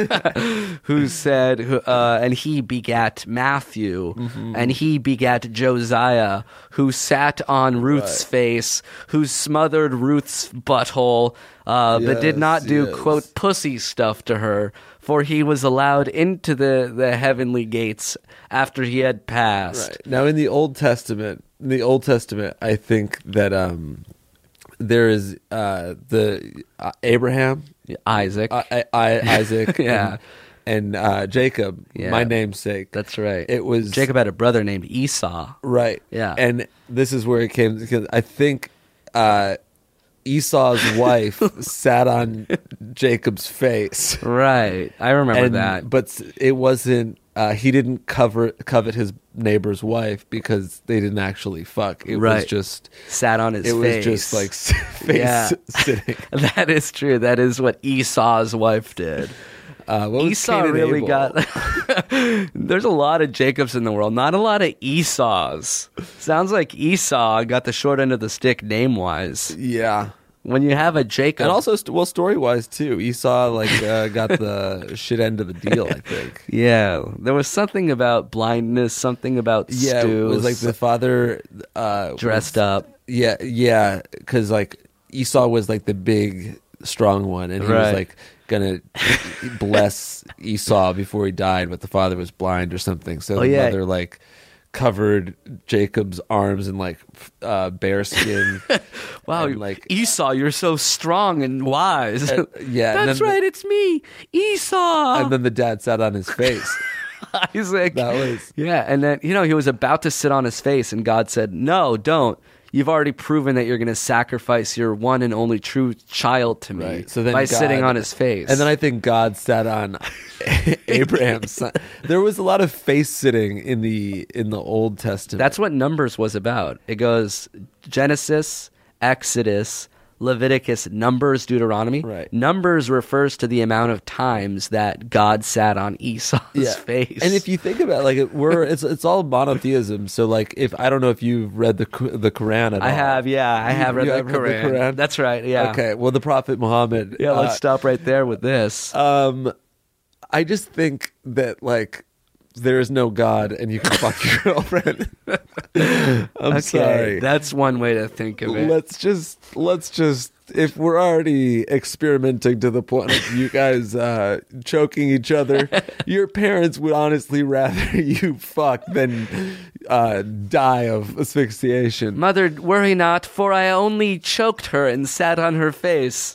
who said, and he begat Matthew, and he begat Josiah, who sat on Ruth's face, who smothered Ruth's butthole, but did not do quote pussy stuff to her, for he was allowed into the heavenly gates after he had passed.
Right. Now, in the Old Testament, I think that there is the Abraham,
Isaac,
Isaac,
Yeah.
and Jacob,
Yeah.
my namesake.
That's right.
It was
Jacob had a brother named Esau.
right.
Yeah.
And this is where it came, because I think Esau's wife sat on Jacob's face.
Right. I remember that.
But it wasn't. He didn't covet his neighbor's wife because they didn't actually fuck. It was just
sat on his face.
It was just like face
Yeah.
sitting.
That is true. That is what Esau's wife did.
What was
Esau
Cain and
really
Abel?
got. There's a lot of Jacobs in the world, not a lot of Esau's. Sounds like Esau got the short end of the stick name wise.
Yeah.
When you have a Jacob,
And also, story wise too, Esau got the shit end of the deal. I think.
yeah, there was something about blindness, something about
Yeah,
stews,
it was like the father
dressed up.
Yeah, because like Esau was like the big strong one, and he was
Right.
like gonna bless Esau before he died, but the father was blind or something. So the
yeah.
mother like covered Jacob's arms in like bear skin.
Wow,
and, like
Esau, you're so strong and wise.
yeah, and
That's
then
right, it's me, Esau.
and then the dad sat on his face.
Isaac.
That was
Yeah, and then, he was about to sit on his face, and God said, no, don't. You've already proven that you're going to sacrifice your one and only true child to me
right. So then
by
God-
sitting on his face.
And then I think God sat on Abraham's son. There was a lot of face sitting in the Old Testament.
That's what Numbers was about. It goes Genesis, Exodus, Leviticus, Numbers, Deuteronomy.
Right.
Numbers refers to the amount of times that God sat on Esau's face.
And if you think about it, like it's all monotheism. So like if I don't know if you've read the Quran at all.
I have read
You
the
have read the
Quran.
Quran?
That's right. Yeah.
Okay. Well, the Prophet Muhammad.
Yeah. Let's stop right there with this.
I just think that like there is no God and you can fuck your girlfriend. I'm sorry.
That's one way to think of it.
Let's just if we're already experimenting to the point of you guys choking each other, your parents would honestly rather you fuck than die of asphyxiation.
Mother, worry not, for I only choked her and sat on her face.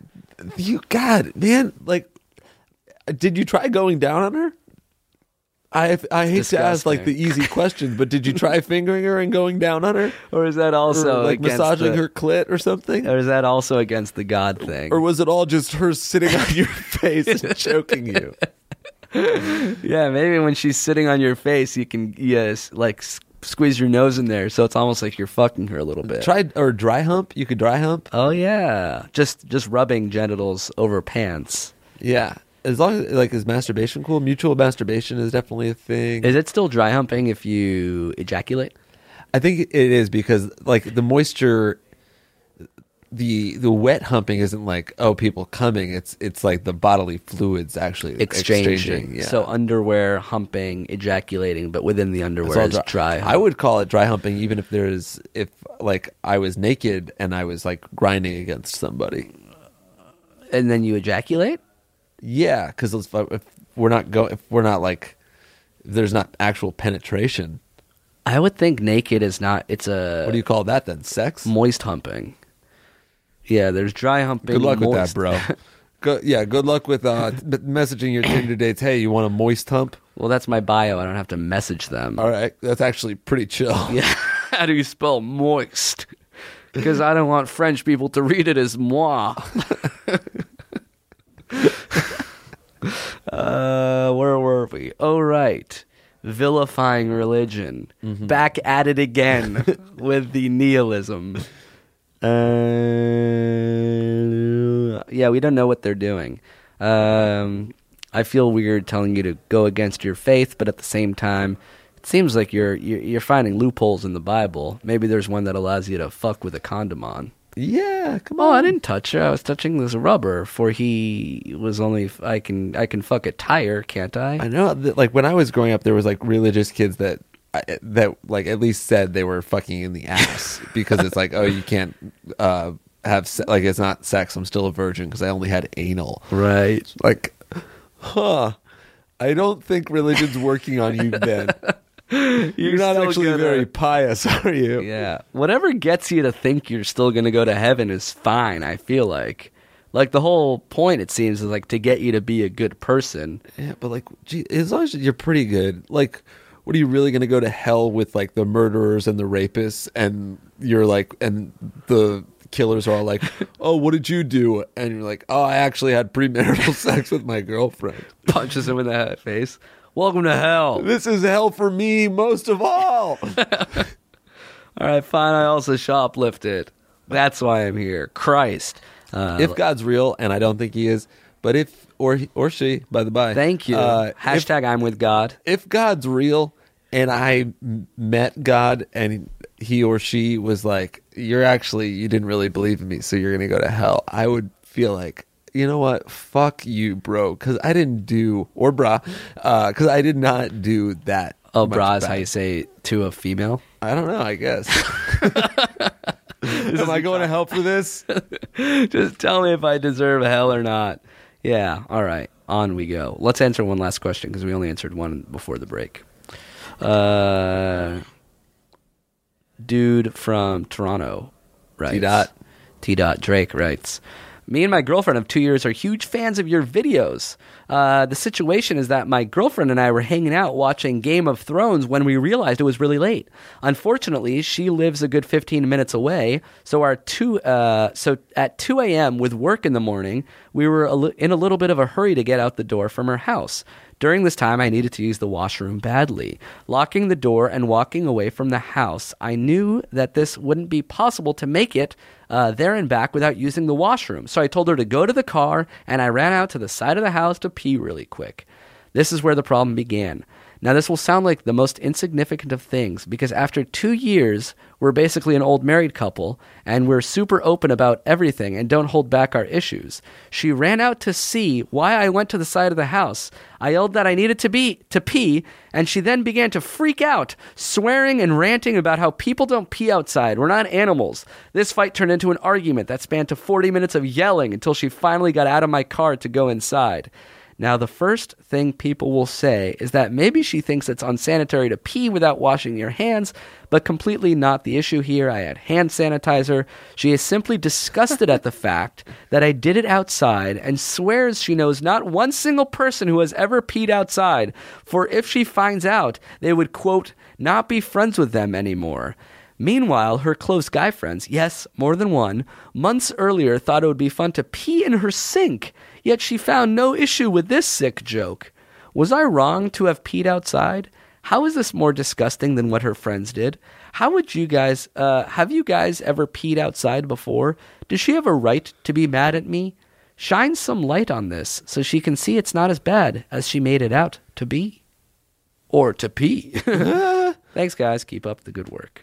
God, man, like, did you try going down on her? I hate to ask like the easy questions, but did you try fingering her and going down on her?
Or is that also
Or, like
against
massaging
the-
her clit or something?
Or is that also against the God thing?
Or was it all just her sitting on your face and choking you?
Yeah, maybe when she's sitting on your face, you can squeeze your nose in there, so it's almost like you're fucking her a little bit.
Or dry hump. You could dry hump.
Oh yeah, just rubbing genitals over pants.
Yeah, as long as like is masturbation cool? Mutual masturbation is definitely a thing.
Is it still dry humping if you ejaculate?
I think it is because like the moisture. The wet humping isn't like people coming. It's like the bodily fluids actually exchanging. Yeah.
So underwear humping, ejaculating, but within the underwear is dry.
I would call it dry humping, even if like I was naked and I was like grinding against somebody.
And then you ejaculate.
Yeah, because if there's not actual penetration.
I would think naked is not. It's a.
What do you call that then? Sex?
Moist humping. Yeah, there's dry humping.
Good luck with
moist.
that, bro. Good luck with messaging your Tinder dates. Hey, you want a moist hump?
Well, that's my bio. I don't have to message them.
All right, that's actually pretty chill.
Yeah. How do you spell moist? Because I don't want French people to read it as moi. Where were we? Oh, right. Vilifying religion.
Mm-hmm.
Back at it again with the nihilism. Yeah, we don't know what they're doing. I feel weird telling you to go against your faith, but at the same time, it seems like you're finding loopholes in the Bible. Maybe there's one that allows you to fuck with a condom on.
Yeah, come on.
Oh, I didn't touch her. I was touching this rubber. For he was only I can fuck a tire, can't I?
I know. Like when I was growing up, there was like religious kids that like at least said they were fucking in the ass because it's like, oh, you can't have like it's not sex. I'm still a virgin because I only had anal.
Right.
Like, I don't think religion's working on you, Ben. You're not
still
actually
gonna-
very pious, are you?
Yeah. Whatever gets you to think you're still going to go to heaven is fine, I feel like. Like the whole point, it seems, is like to get you to be a good person.
Yeah, but like, gee, as long as you're pretty good, like, what are you really going to go to hell with like the murderers and the rapists and you're like, and the killers are all like, oh, what did you do? And you're like, oh, I actually had premarital sex with my girlfriend.
Punches him in the face. Welcome to hell.
This is hell for me most of all.
All right, fine. I also shoplifted. That's why I'm here. Christ.
If God's real, and I don't think he is, But if or she, by the by.
Thank you. Hashtag I'm with God.
If God's real and I met God and he or she was like, you didn't really believe in me, so you're going to go to hell, I would feel like, you know what? Fuck you, bro. Because I didn't do, or brah, because I did not do that.
Oh, brah is how you say to a female?
I don't know, I guess. Am I going to hell for this?
Just tell me if I deserve hell or not. Yeah, all right. On we go. Let's answer one last question because we only answered one before the break. Dude from Toronto writes. T. Drake writes, me and my girlfriend of 2 years are huge fans of your videos. The situation is that my girlfriend and I were hanging out watching Game of Thrones when we realized it was really late. Unfortunately, she lives a good 15 minutes away, so at 2 a.m. with work in the morning, we were in a little bit of a hurry to get out the door from her house. During this time, I needed to use the washroom badly. Locking the door and walking away from the house, I knew that this wouldn't be possible to make it there and back without using the washroom. So I told her to go to the car, and I ran out to the side of the house to pee really quick. This is where the problem began. Now, this will sound like the most insignificant of things, because after 2 years, we're basically an old married couple, and we're super open about everything and don't hold back our issues. She ran out to see why I went to the side of the house. I yelled that I needed to pee, and she then began to freak out, swearing and ranting about how people don't pee outside. We're not animals. This fight turned into an argument that spanned to 40 minutes of yelling until she finally got out of my car to go inside. Now, the first thing people will say is that maybe she thinks it's unsanitary to pee without washing your hands, but completely not the issue here. I had hand sanitizer. She is simply disgusted at the fact that I did it outside and swears she knows not one single person who has ever peed outside, for if she finds out, they would, quote, not be friends with them anymore. Meanwhile, her close guy friends, yes, more than one, months earlier thought it would be fun to pee in her sink, yet she found no issue with this sick joke. Was I wrong to have peed outside? How is this more disgusting than what her friends did? How would you guys, have you guys ever peed outside before? Does she have a right to be mad at me? Shine some light on this so she can see it's not as bad as she made it out to be. Or to pee. Thanks, guys. Keep up the good work.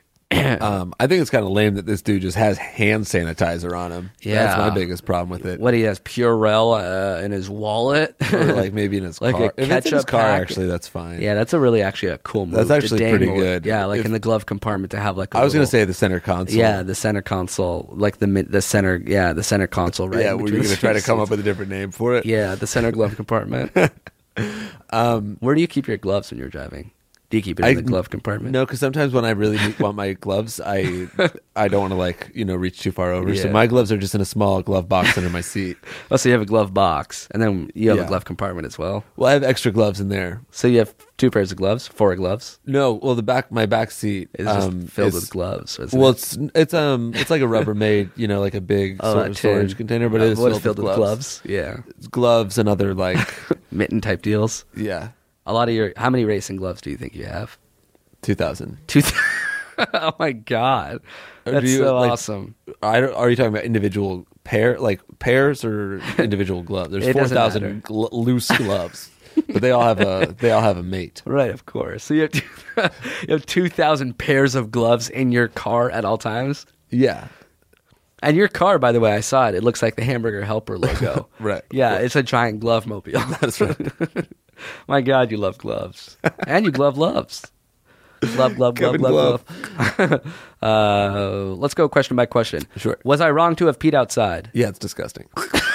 I think it's kind of lame that this dude just has hand sanitizer on him.
Yeah.
That's my biggest problem with it.
What, he has Purell in his wallet?
Or like maybe in his
like
car.
A
If it's in his
ketchup
car,
pack.
actually, that's fine.
Yeah, that's actually a cool move.
That's actually
to
pretty
dangle it.
good.
Yeah, like
If-
in the glove compartment to have like a
I was going to
little-
say the center console.
Yeah, the center console, like the center console, right?
Yeah, were you going to try to come up with a different name for it?
Yeah, the center glove compartment. Where do you keep your gloves when you're driving? Do you keep it in the glove compartment?
No, because sometimes when I really want my gloves, I don't want to reach too far over. So
Yeah.
my gloves are just in a small glove box under my seat.
Oh, so you have a glove box, and then you have
Yeah.
a glove compartment as well.
Well, I have extra gloves in there.
So you have 2 pairs of gloves, 4 gloves.
No, well my back seat
It's just filled
is-
with gloves. Isn't
Well,
it?
it's like a Rubbermaid, like a big
Oh,
sort
a
of storage
tin.
container, but it is
What is
filled with gloves.
Yeah,
It's gloves and other
mitten type deals.
yeah,
A lot of how many racing gloves do you think you have?
2,000.
Oh my god,
Or
that's
do you,
so
like-
awesome.
Are you talking about individual pairs or individual gloves? There's
It doesn't
4,000 loose gloves, but they all have a mate.
Right, of course. So you have 2,000 pairs of gloves in your car at all times.
Yeah,
And your car, by the way, I saw it. It looks like the Hamburger Helper logo.
Right.
Yeah, it's a giant glove mobile.
that's right.
My God, you love gloves, and you glove loves. Glove.
Kevin
Let's go question by question.
Sure.
Was I wrong to have peed outside?
Yeah, it's disgusting.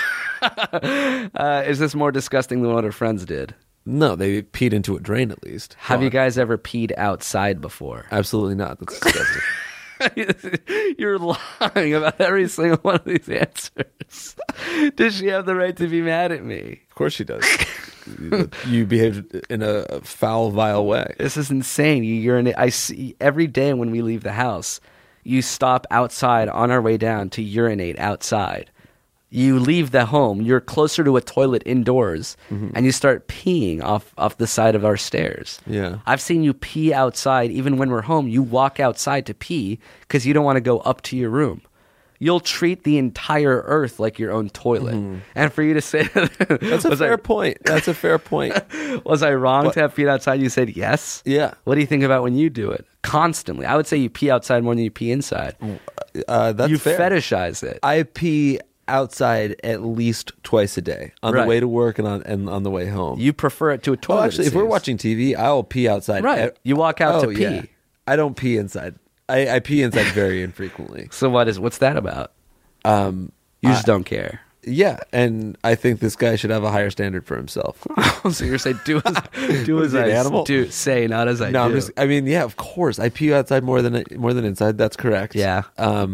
Is this more disgusting than what her friends did?
No, they peed into a drain at least.
Have you
Come on.
guys ever peed outside before?
Absolutely not. That's disgusting.
You're lying about every single one of these answers. Does she have the right to be mad at me?
Of course she does. You behaved in a foul, vile way.
This is insane. You urinate. I see every day when we leave the house, you stop outside on our way down to urinate outside. You leave the home, you're closer to a toilet indoors, and you start peeing off the side of our stairs.
Yeah.
I've seen you pee outside even when we're home. You walk outside to pee because you don't want to go up to your room. you'll treat the entire earth like your own toilet. And for you to say
That's a fair point. That's a fair point.
Was I wrong to have peed outside? You said yes.
Yeah.
What do you think about when you do it? Constantly. I would say you pee outside more than you pee inside.
That's
You
fair.
fetishize it.
I pee outside at least twice a day on
Right.
the way to work and on the way home.
You prefer it to a toilet.
actually,
it
if we're
seems.
watching TV, I'll pee outside.
Right. You walk out to pee.
Yeah. I don't pee inside. I pee inside very infrequently.
So what's that about? You just don't care.
Yeah, and I think this guy should have a higher standard for himself.
So you're saying do as
he, an
I
animal?
do, say, not as I
No,
do.
yeah, of course. I pee outside more than inside. That's correct.
Yeah.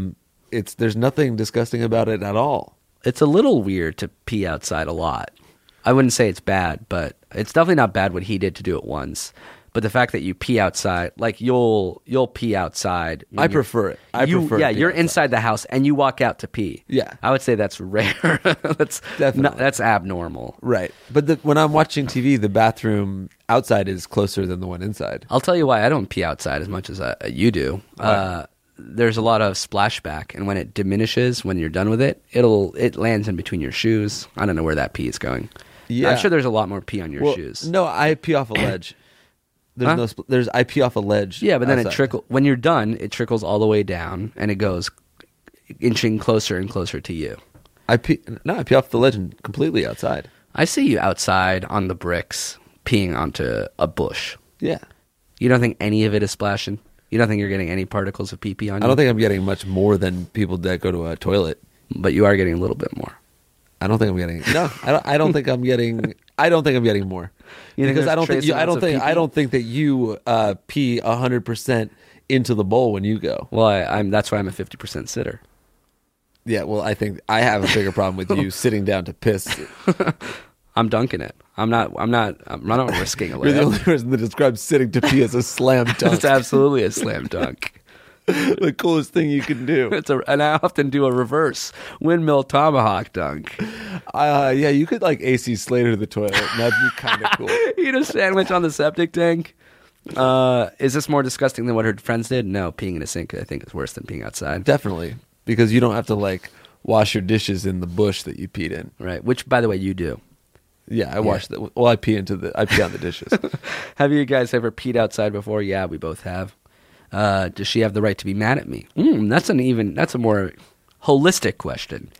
There's nothing disgusting about it at all.
It's a little weird to pee outside a lot. I wouldn't say it's bad, but it's definitely not bad what he did to do it once. But the fact that you pee outside, like you'll pee outside.
I prefer it.
You're inside the house and you walk out to pee.
Yeah.
I would say that's rare.
Definitely.
That's abnormal.
Right. But when I'm watching TV, the bathroom outside is closer than the one inside.
I'll tell you why I don't pee outside as much as you do. There's a lot of splashback, and when it diminishes, when you're done with it, it lands in between your shoes. I don't know where that pee is going.
Yeah.
I'm sure there's a lot more pee on your
Well,
shoes.
No, I pee off a ledge. There's
Huh?
I pee off a ledge.
Yeah, but then
outside.
it trickles. When you're done, it trickles all the way down, and it goes inching closer and closer to you.
I pee off the ledge and completely outside.
I see you outside on the bricks peeing onto a bush.
Yeah.
You don't think any of it is splashing? You don't think you're getting any particles of pee-pee on you?
I don't think I'm getting much more than people that go to a toilet.
But you are getting a little bit more.
I don't think I'm getting. No, I don't think I'm getting. I don't think I'm getting more.
You think
Because
there's
I don't think
trace
you. I
amounts
don't
of
think.
pee-pee?
I don't think that you pee 100% into the bowl when you go.
Well, that's why I'm a 50% sitter.
Yeah. Well, I think I have a bigger problem with you sitting down to piss.
I'm dunking it. I'm not risking a
You're the
layup.
only person that describes sitting to pee as a slam dunk.
It's absolutely a slam dunk.
The coolest thing you can do.
And I often do a reverse windmill tomahawk dunk.
Yeah, you could like AC Slater to the toilet, and that'd be kind of cool.
Eat a sandwich on the septic tank. Is this more disgusting than what her friends did? No, peeing in a sink I think is worse than peeing outside.
Definitely, because you don't have to like wash your dishes in the bush that you peed in.
Right, which by the way you do.
Yeah, I wash that. Well, I pee on the dishes.
Have you guys ever peed outside before? Yeah, we both have. Does she have the right to be mad at me? That's a more holistic question.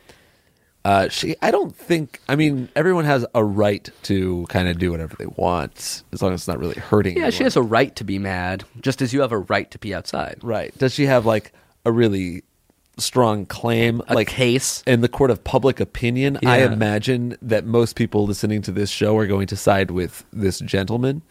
I don't think. I mean, everyone has a right to kind of do whatever they want, as long as it's not really hurting.
Yeah,
anyone.
she has a right to be mad, just as you have a right to pee outside.
Right? Does she have like a really strong claim,
A case?
in the court of public opinion? I
Yeah.
imagine that most people listening to this show are going to side with this gentleman.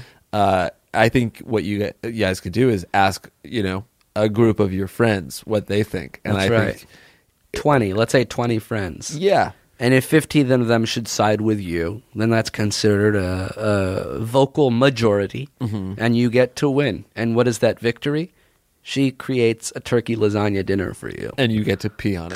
I think what you guys could do is ask, a group of your friends what they think, and
That's
I
right.
think,
20, let's say 20 friends.
yeah.
And if 15 of them should side with you, then that's considered a vocal majority, and you get to win. And what is that victory? She creates a turkey lasagna dinner for you.
And you get to pee on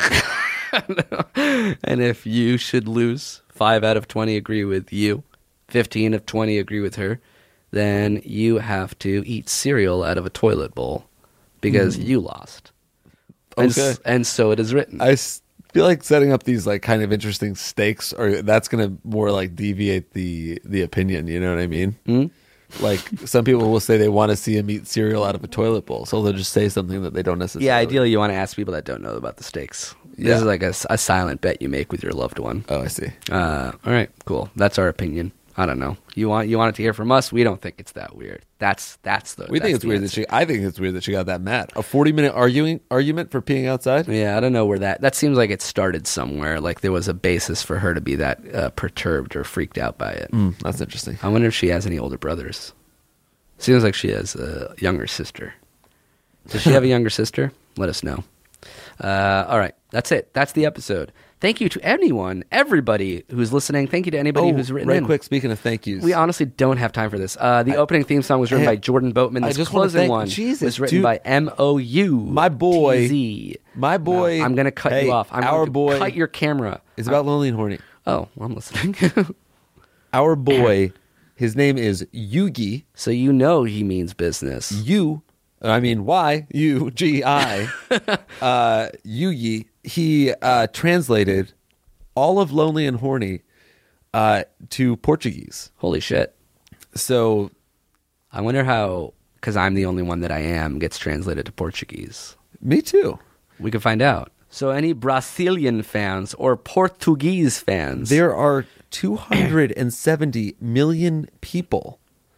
it.
And if you should lose, 5 out of 20 agree with you, 15 of 20 agree with her, then you have to eat cereal out of a toilet bowl because you lost.
Okay.
And so it is written.
I feel like setting up these like kind of interesting stakes, or that's going to more like deviate the opinion. You know what I mean?
Hmm?
Like some people will say they want to see him eat cereal out of a toilet bowl, so they'll just say something that they don't necessarily.
Yeah, ideally you want to ask people that don't know about the stakes.
Yeah.
This is like a silent bet you make with your loved one.
Oh, I see.
All right, cool. That's our opinion. I don't know. You want it to hear from us? We don't think it's that weird. I think
it's weird that she got that mad. A 40-minute argument for peeing outside.
Yeah, I don't know where that seems like it started somewhere. Like there was a basis for her to be that perturbed or freaked out by it.
That's interesting.
I wonder if she has any older brothers. Seems like she has a younger sister. Does she have a younger sister? Let us know. All right, that's it. That's the episode. Thank you to everybody who's listening. Thank you to anybody who's written in.
Right quick, speaking of thank yous.
We honestly don't have time for this. The opening theme song was written by Jordan Boatman.
I
This
just wanna
closing
thank-
one
Jesus,
was written
dude.
by MOU.
My boy.
TZ.
My boy.
No, I'm going to cut you off. I'm
our
going to
boy.
cut your camera.
It's about Lonely and Horny.
Oh, well, I'm listening.
Our boy, his name is Yugi.
So you know he means business.
I mean, Y-U-G-I, Yugi, he translated all of Lonely and Horny to Portuguese.
Holy shit.
So
I wonder how, because I'm the only one that I am, gets translated to Portuguese.
me too.
We can find out. So any Brazilian fans or Portuguese fans?
There are 270 million people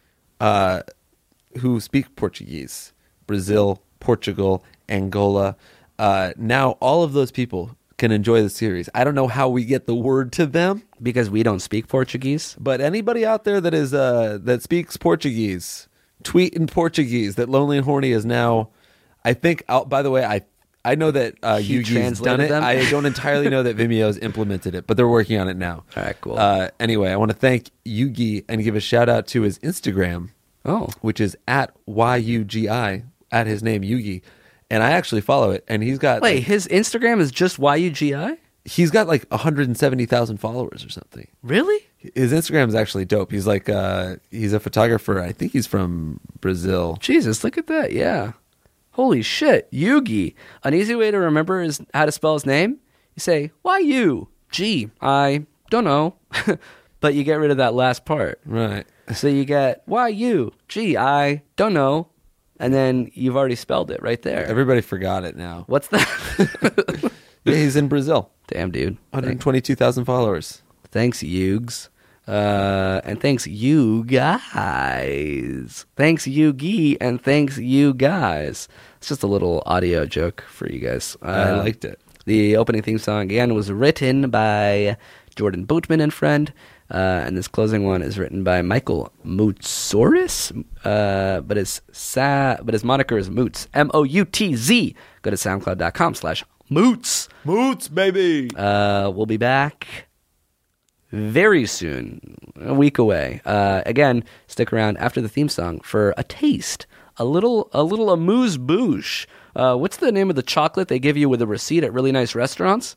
who speak Portuguese. Brazil, Portugal, Angola. Now all of those people can enjoy the series. I don't know how we get the word to them.
Because we don't speak Portuguese?
But anybody out there that is that speaks Portuguese, tweet in Portuguese that Lonely and Horny is now, I think, by the way, I know that
He
Yugi's done it.
translated them?
I don't entirely know that Vimeo's implemented it, but they're working on it now.
All right, cool.
Anyway, I want to thank Yugi and give a shout out to his Instagram, which is at YUGI, at his name Yugi. And I actually follow it. And he's got...
Wait, his Instagram is just YUGI?
He's got like 170,000 followers or something.
Really?
His Instagram is actually dope. He's like, he's a photographer. I think he's from Brazil.
Jesus, look at that. Yeah. Holy shit. Yugi. An easy way to remember is how to spell his name. You say, Y-U-G. I don't know. But you get rid of that last part.
Right.
So you get Y-U-G. I don't know. And then you've already spelled it right there.
Everybody forgot it now.
What's that?
Yeah, he's in Brazil.
Damn, dude.
122,000 followers.
Thanks, Yugs. And thanks, you guys. Thanks, Yugi, and thanks, you guys. It's just a little audio joke for you guys.
I liked it.
The opening theme song, again, was written by Jordan Boatman and friend. And this closing one is written by Michael Moutsoris, but his moniker is Moots, M-O-U-T-Z. Go to soundcloud.com/Moots.
Moots, baby.
We'll be back very soon, a week away. Again, stick around after the theme song for a taste, a little amuse-bouche. What's the name of the chocolate they give you with a receipt at really nice restaurants?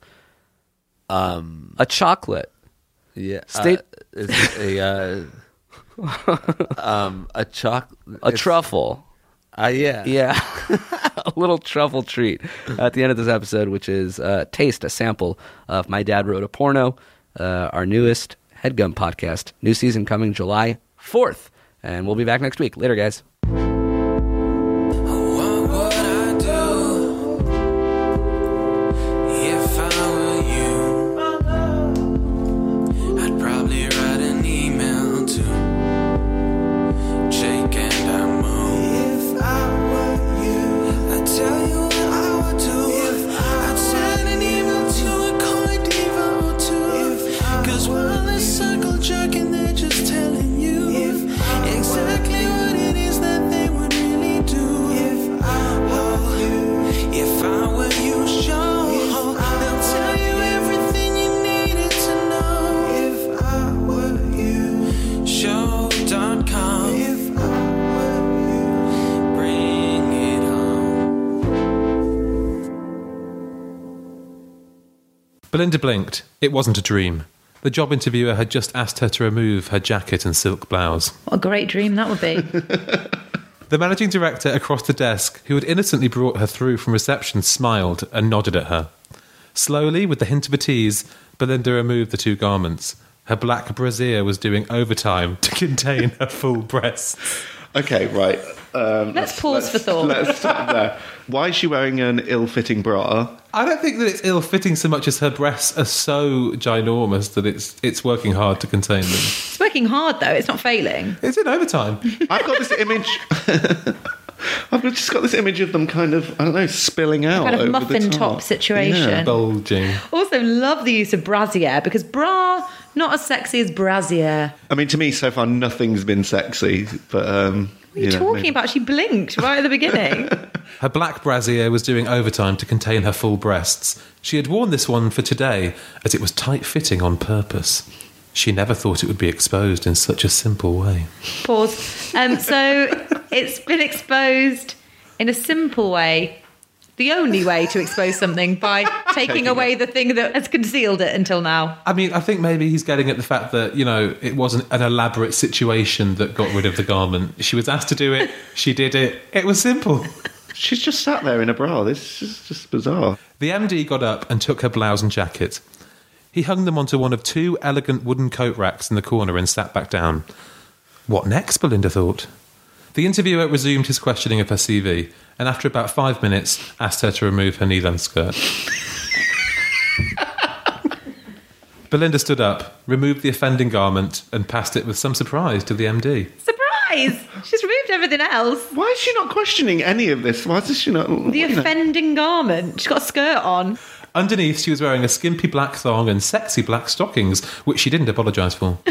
A chocolate.
Yeah,
State
it's a
truffle.
Yeah.
Yeah. A little truffle treat at the end of this episode, which is taste, a sample of My Dad Wrote a Porno, our newest HeadGum podcast. New season coming July 4th. And we'll be back next week. Later, guys.
Belinda blinked. It wasn't a dream. The job interviewer had just asked her to remove her jacket and silk blouse.
What a great dream that would be.
The managing director across the desk, who had innocently brought her through from reception, smiled and nodded at her. Slowly, with the hint of a tease, Belinda removed the two garments. Her black brassiere was doing overtime to contain her full breasts.
Okay, right.
Let's pause for thought.
Let's stop there. Why is she wearing an ill-fitting bra?
I don't think that it's ill-fitting so much as her breasts are so ginormous that it's working hard to contain them.
It's working hard, though. It's not failing.
It's in overtime.
I've got this image... I've just got this image of them kind of, I don't know, spilling out
Kind of
over
muffin
the top.
top situation.
Yeah.
Bulging.
Also, love the use of brassiere, because bra, not as sexy as brassiere.
I mean, to me, so far, nothing's been sexy, but...
What are you talking about? She blinked right at the beginning.
Her black brassiere was doing overtime to contain her full breasts. She had worn this one for today, as it was tight-fitting on purpose. She never thought it would be exposed in such a simple way.
Pause. So it's been exposed in a simple way. the only way to expose something by taking away the thing that has concealed it until now.
I mean, I think maybe he's getting at the fact that, it wasn't an elaborate situation that got rid of the garment. She was asked to do it. She did it. It was simple.
She's just sat there in a bra. This is just bizarre.
The MD got up and took her blouse and jacket. He hung them onto one of 2 elegant wooden coat racks in the corner and sat back down. What next, Belinda thought. The interviewer resumed his questioning of her CV, and after about 5 minutes, asked her to remove her knee-length skirt. Belinda stood up, removed the offending garment, and passed it with some surprise to the MD.
Surprise! She's removed everything else.
Why is she not questioning any of this? Why is she not...
The offending garment. She's got a skirt on.
Underneath, she was wearing a skimpy black thong and sexy black stockings, which she didn't apologise for.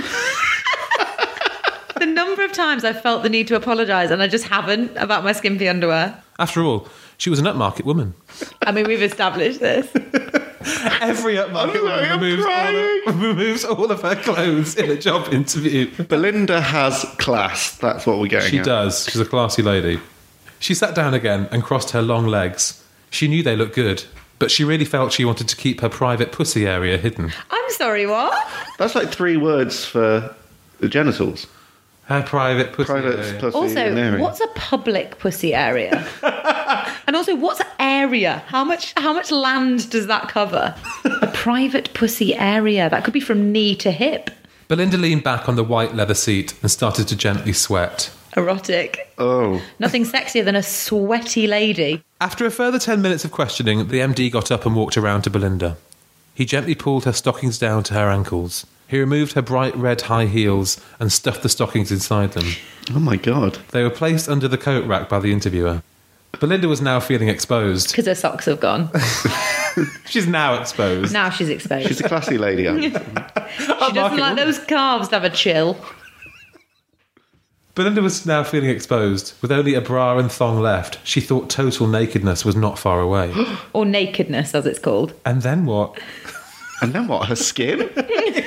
The number of times I've felt the need to apologise and I just haven't about my skimpy underwear.
After all, she was an upmarket woman.
I mean, we've established this.
Every upmarket woman removes all of her clothes in a job interview.
Belinda has class. That's what we're getting
She
at.
does. She's a classy lady. She sat down again and crossed her long legs. She knew they looked good, but she really felt she wanted to keep her private pussy area hidden.
I'm sorry, what?
That's like 3 words for the genitals.
Her private pussy area.
Pussy
Also,
area.
what's a public pussy area? And also, what's area? How much land does that cover? A private pussy area. That could be from knee to hip.
Belinda leaned back on the white leather seat and started to gently sweat.
Erotic.
Oh.
Nothing sexier than a sweaty lady.
After a further 10 minutes of questioning, the MD got up and walked around to Belinda. He gently pulled her stockings down to her ankles. He removed her bright red high heels and stuffed the stockings inside them.
Oh my God.
They were placed under the coat rack by the interviewer. Belinda was now feeling exposed.
Because her socks have gone.
She's now exposed.
Now she's exposed.
She's a classy lady.
She doesn't like those calves to have a chill.
Belinda was now feeling exposed. With only a bra and thong left, she thought total nakedness was not far away.
Or nakedness, as it's called.
And then what?
And then what? Her skin?
They're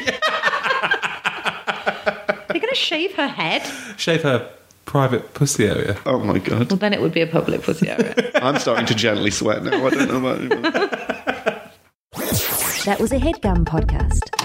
going to shave her head?
Shave her private pussy area.
Oh my God.
Well, then it would be a public pussy area.
I'm starting to gently sweat now. I don't know about you.
That was a HeadGum podcast.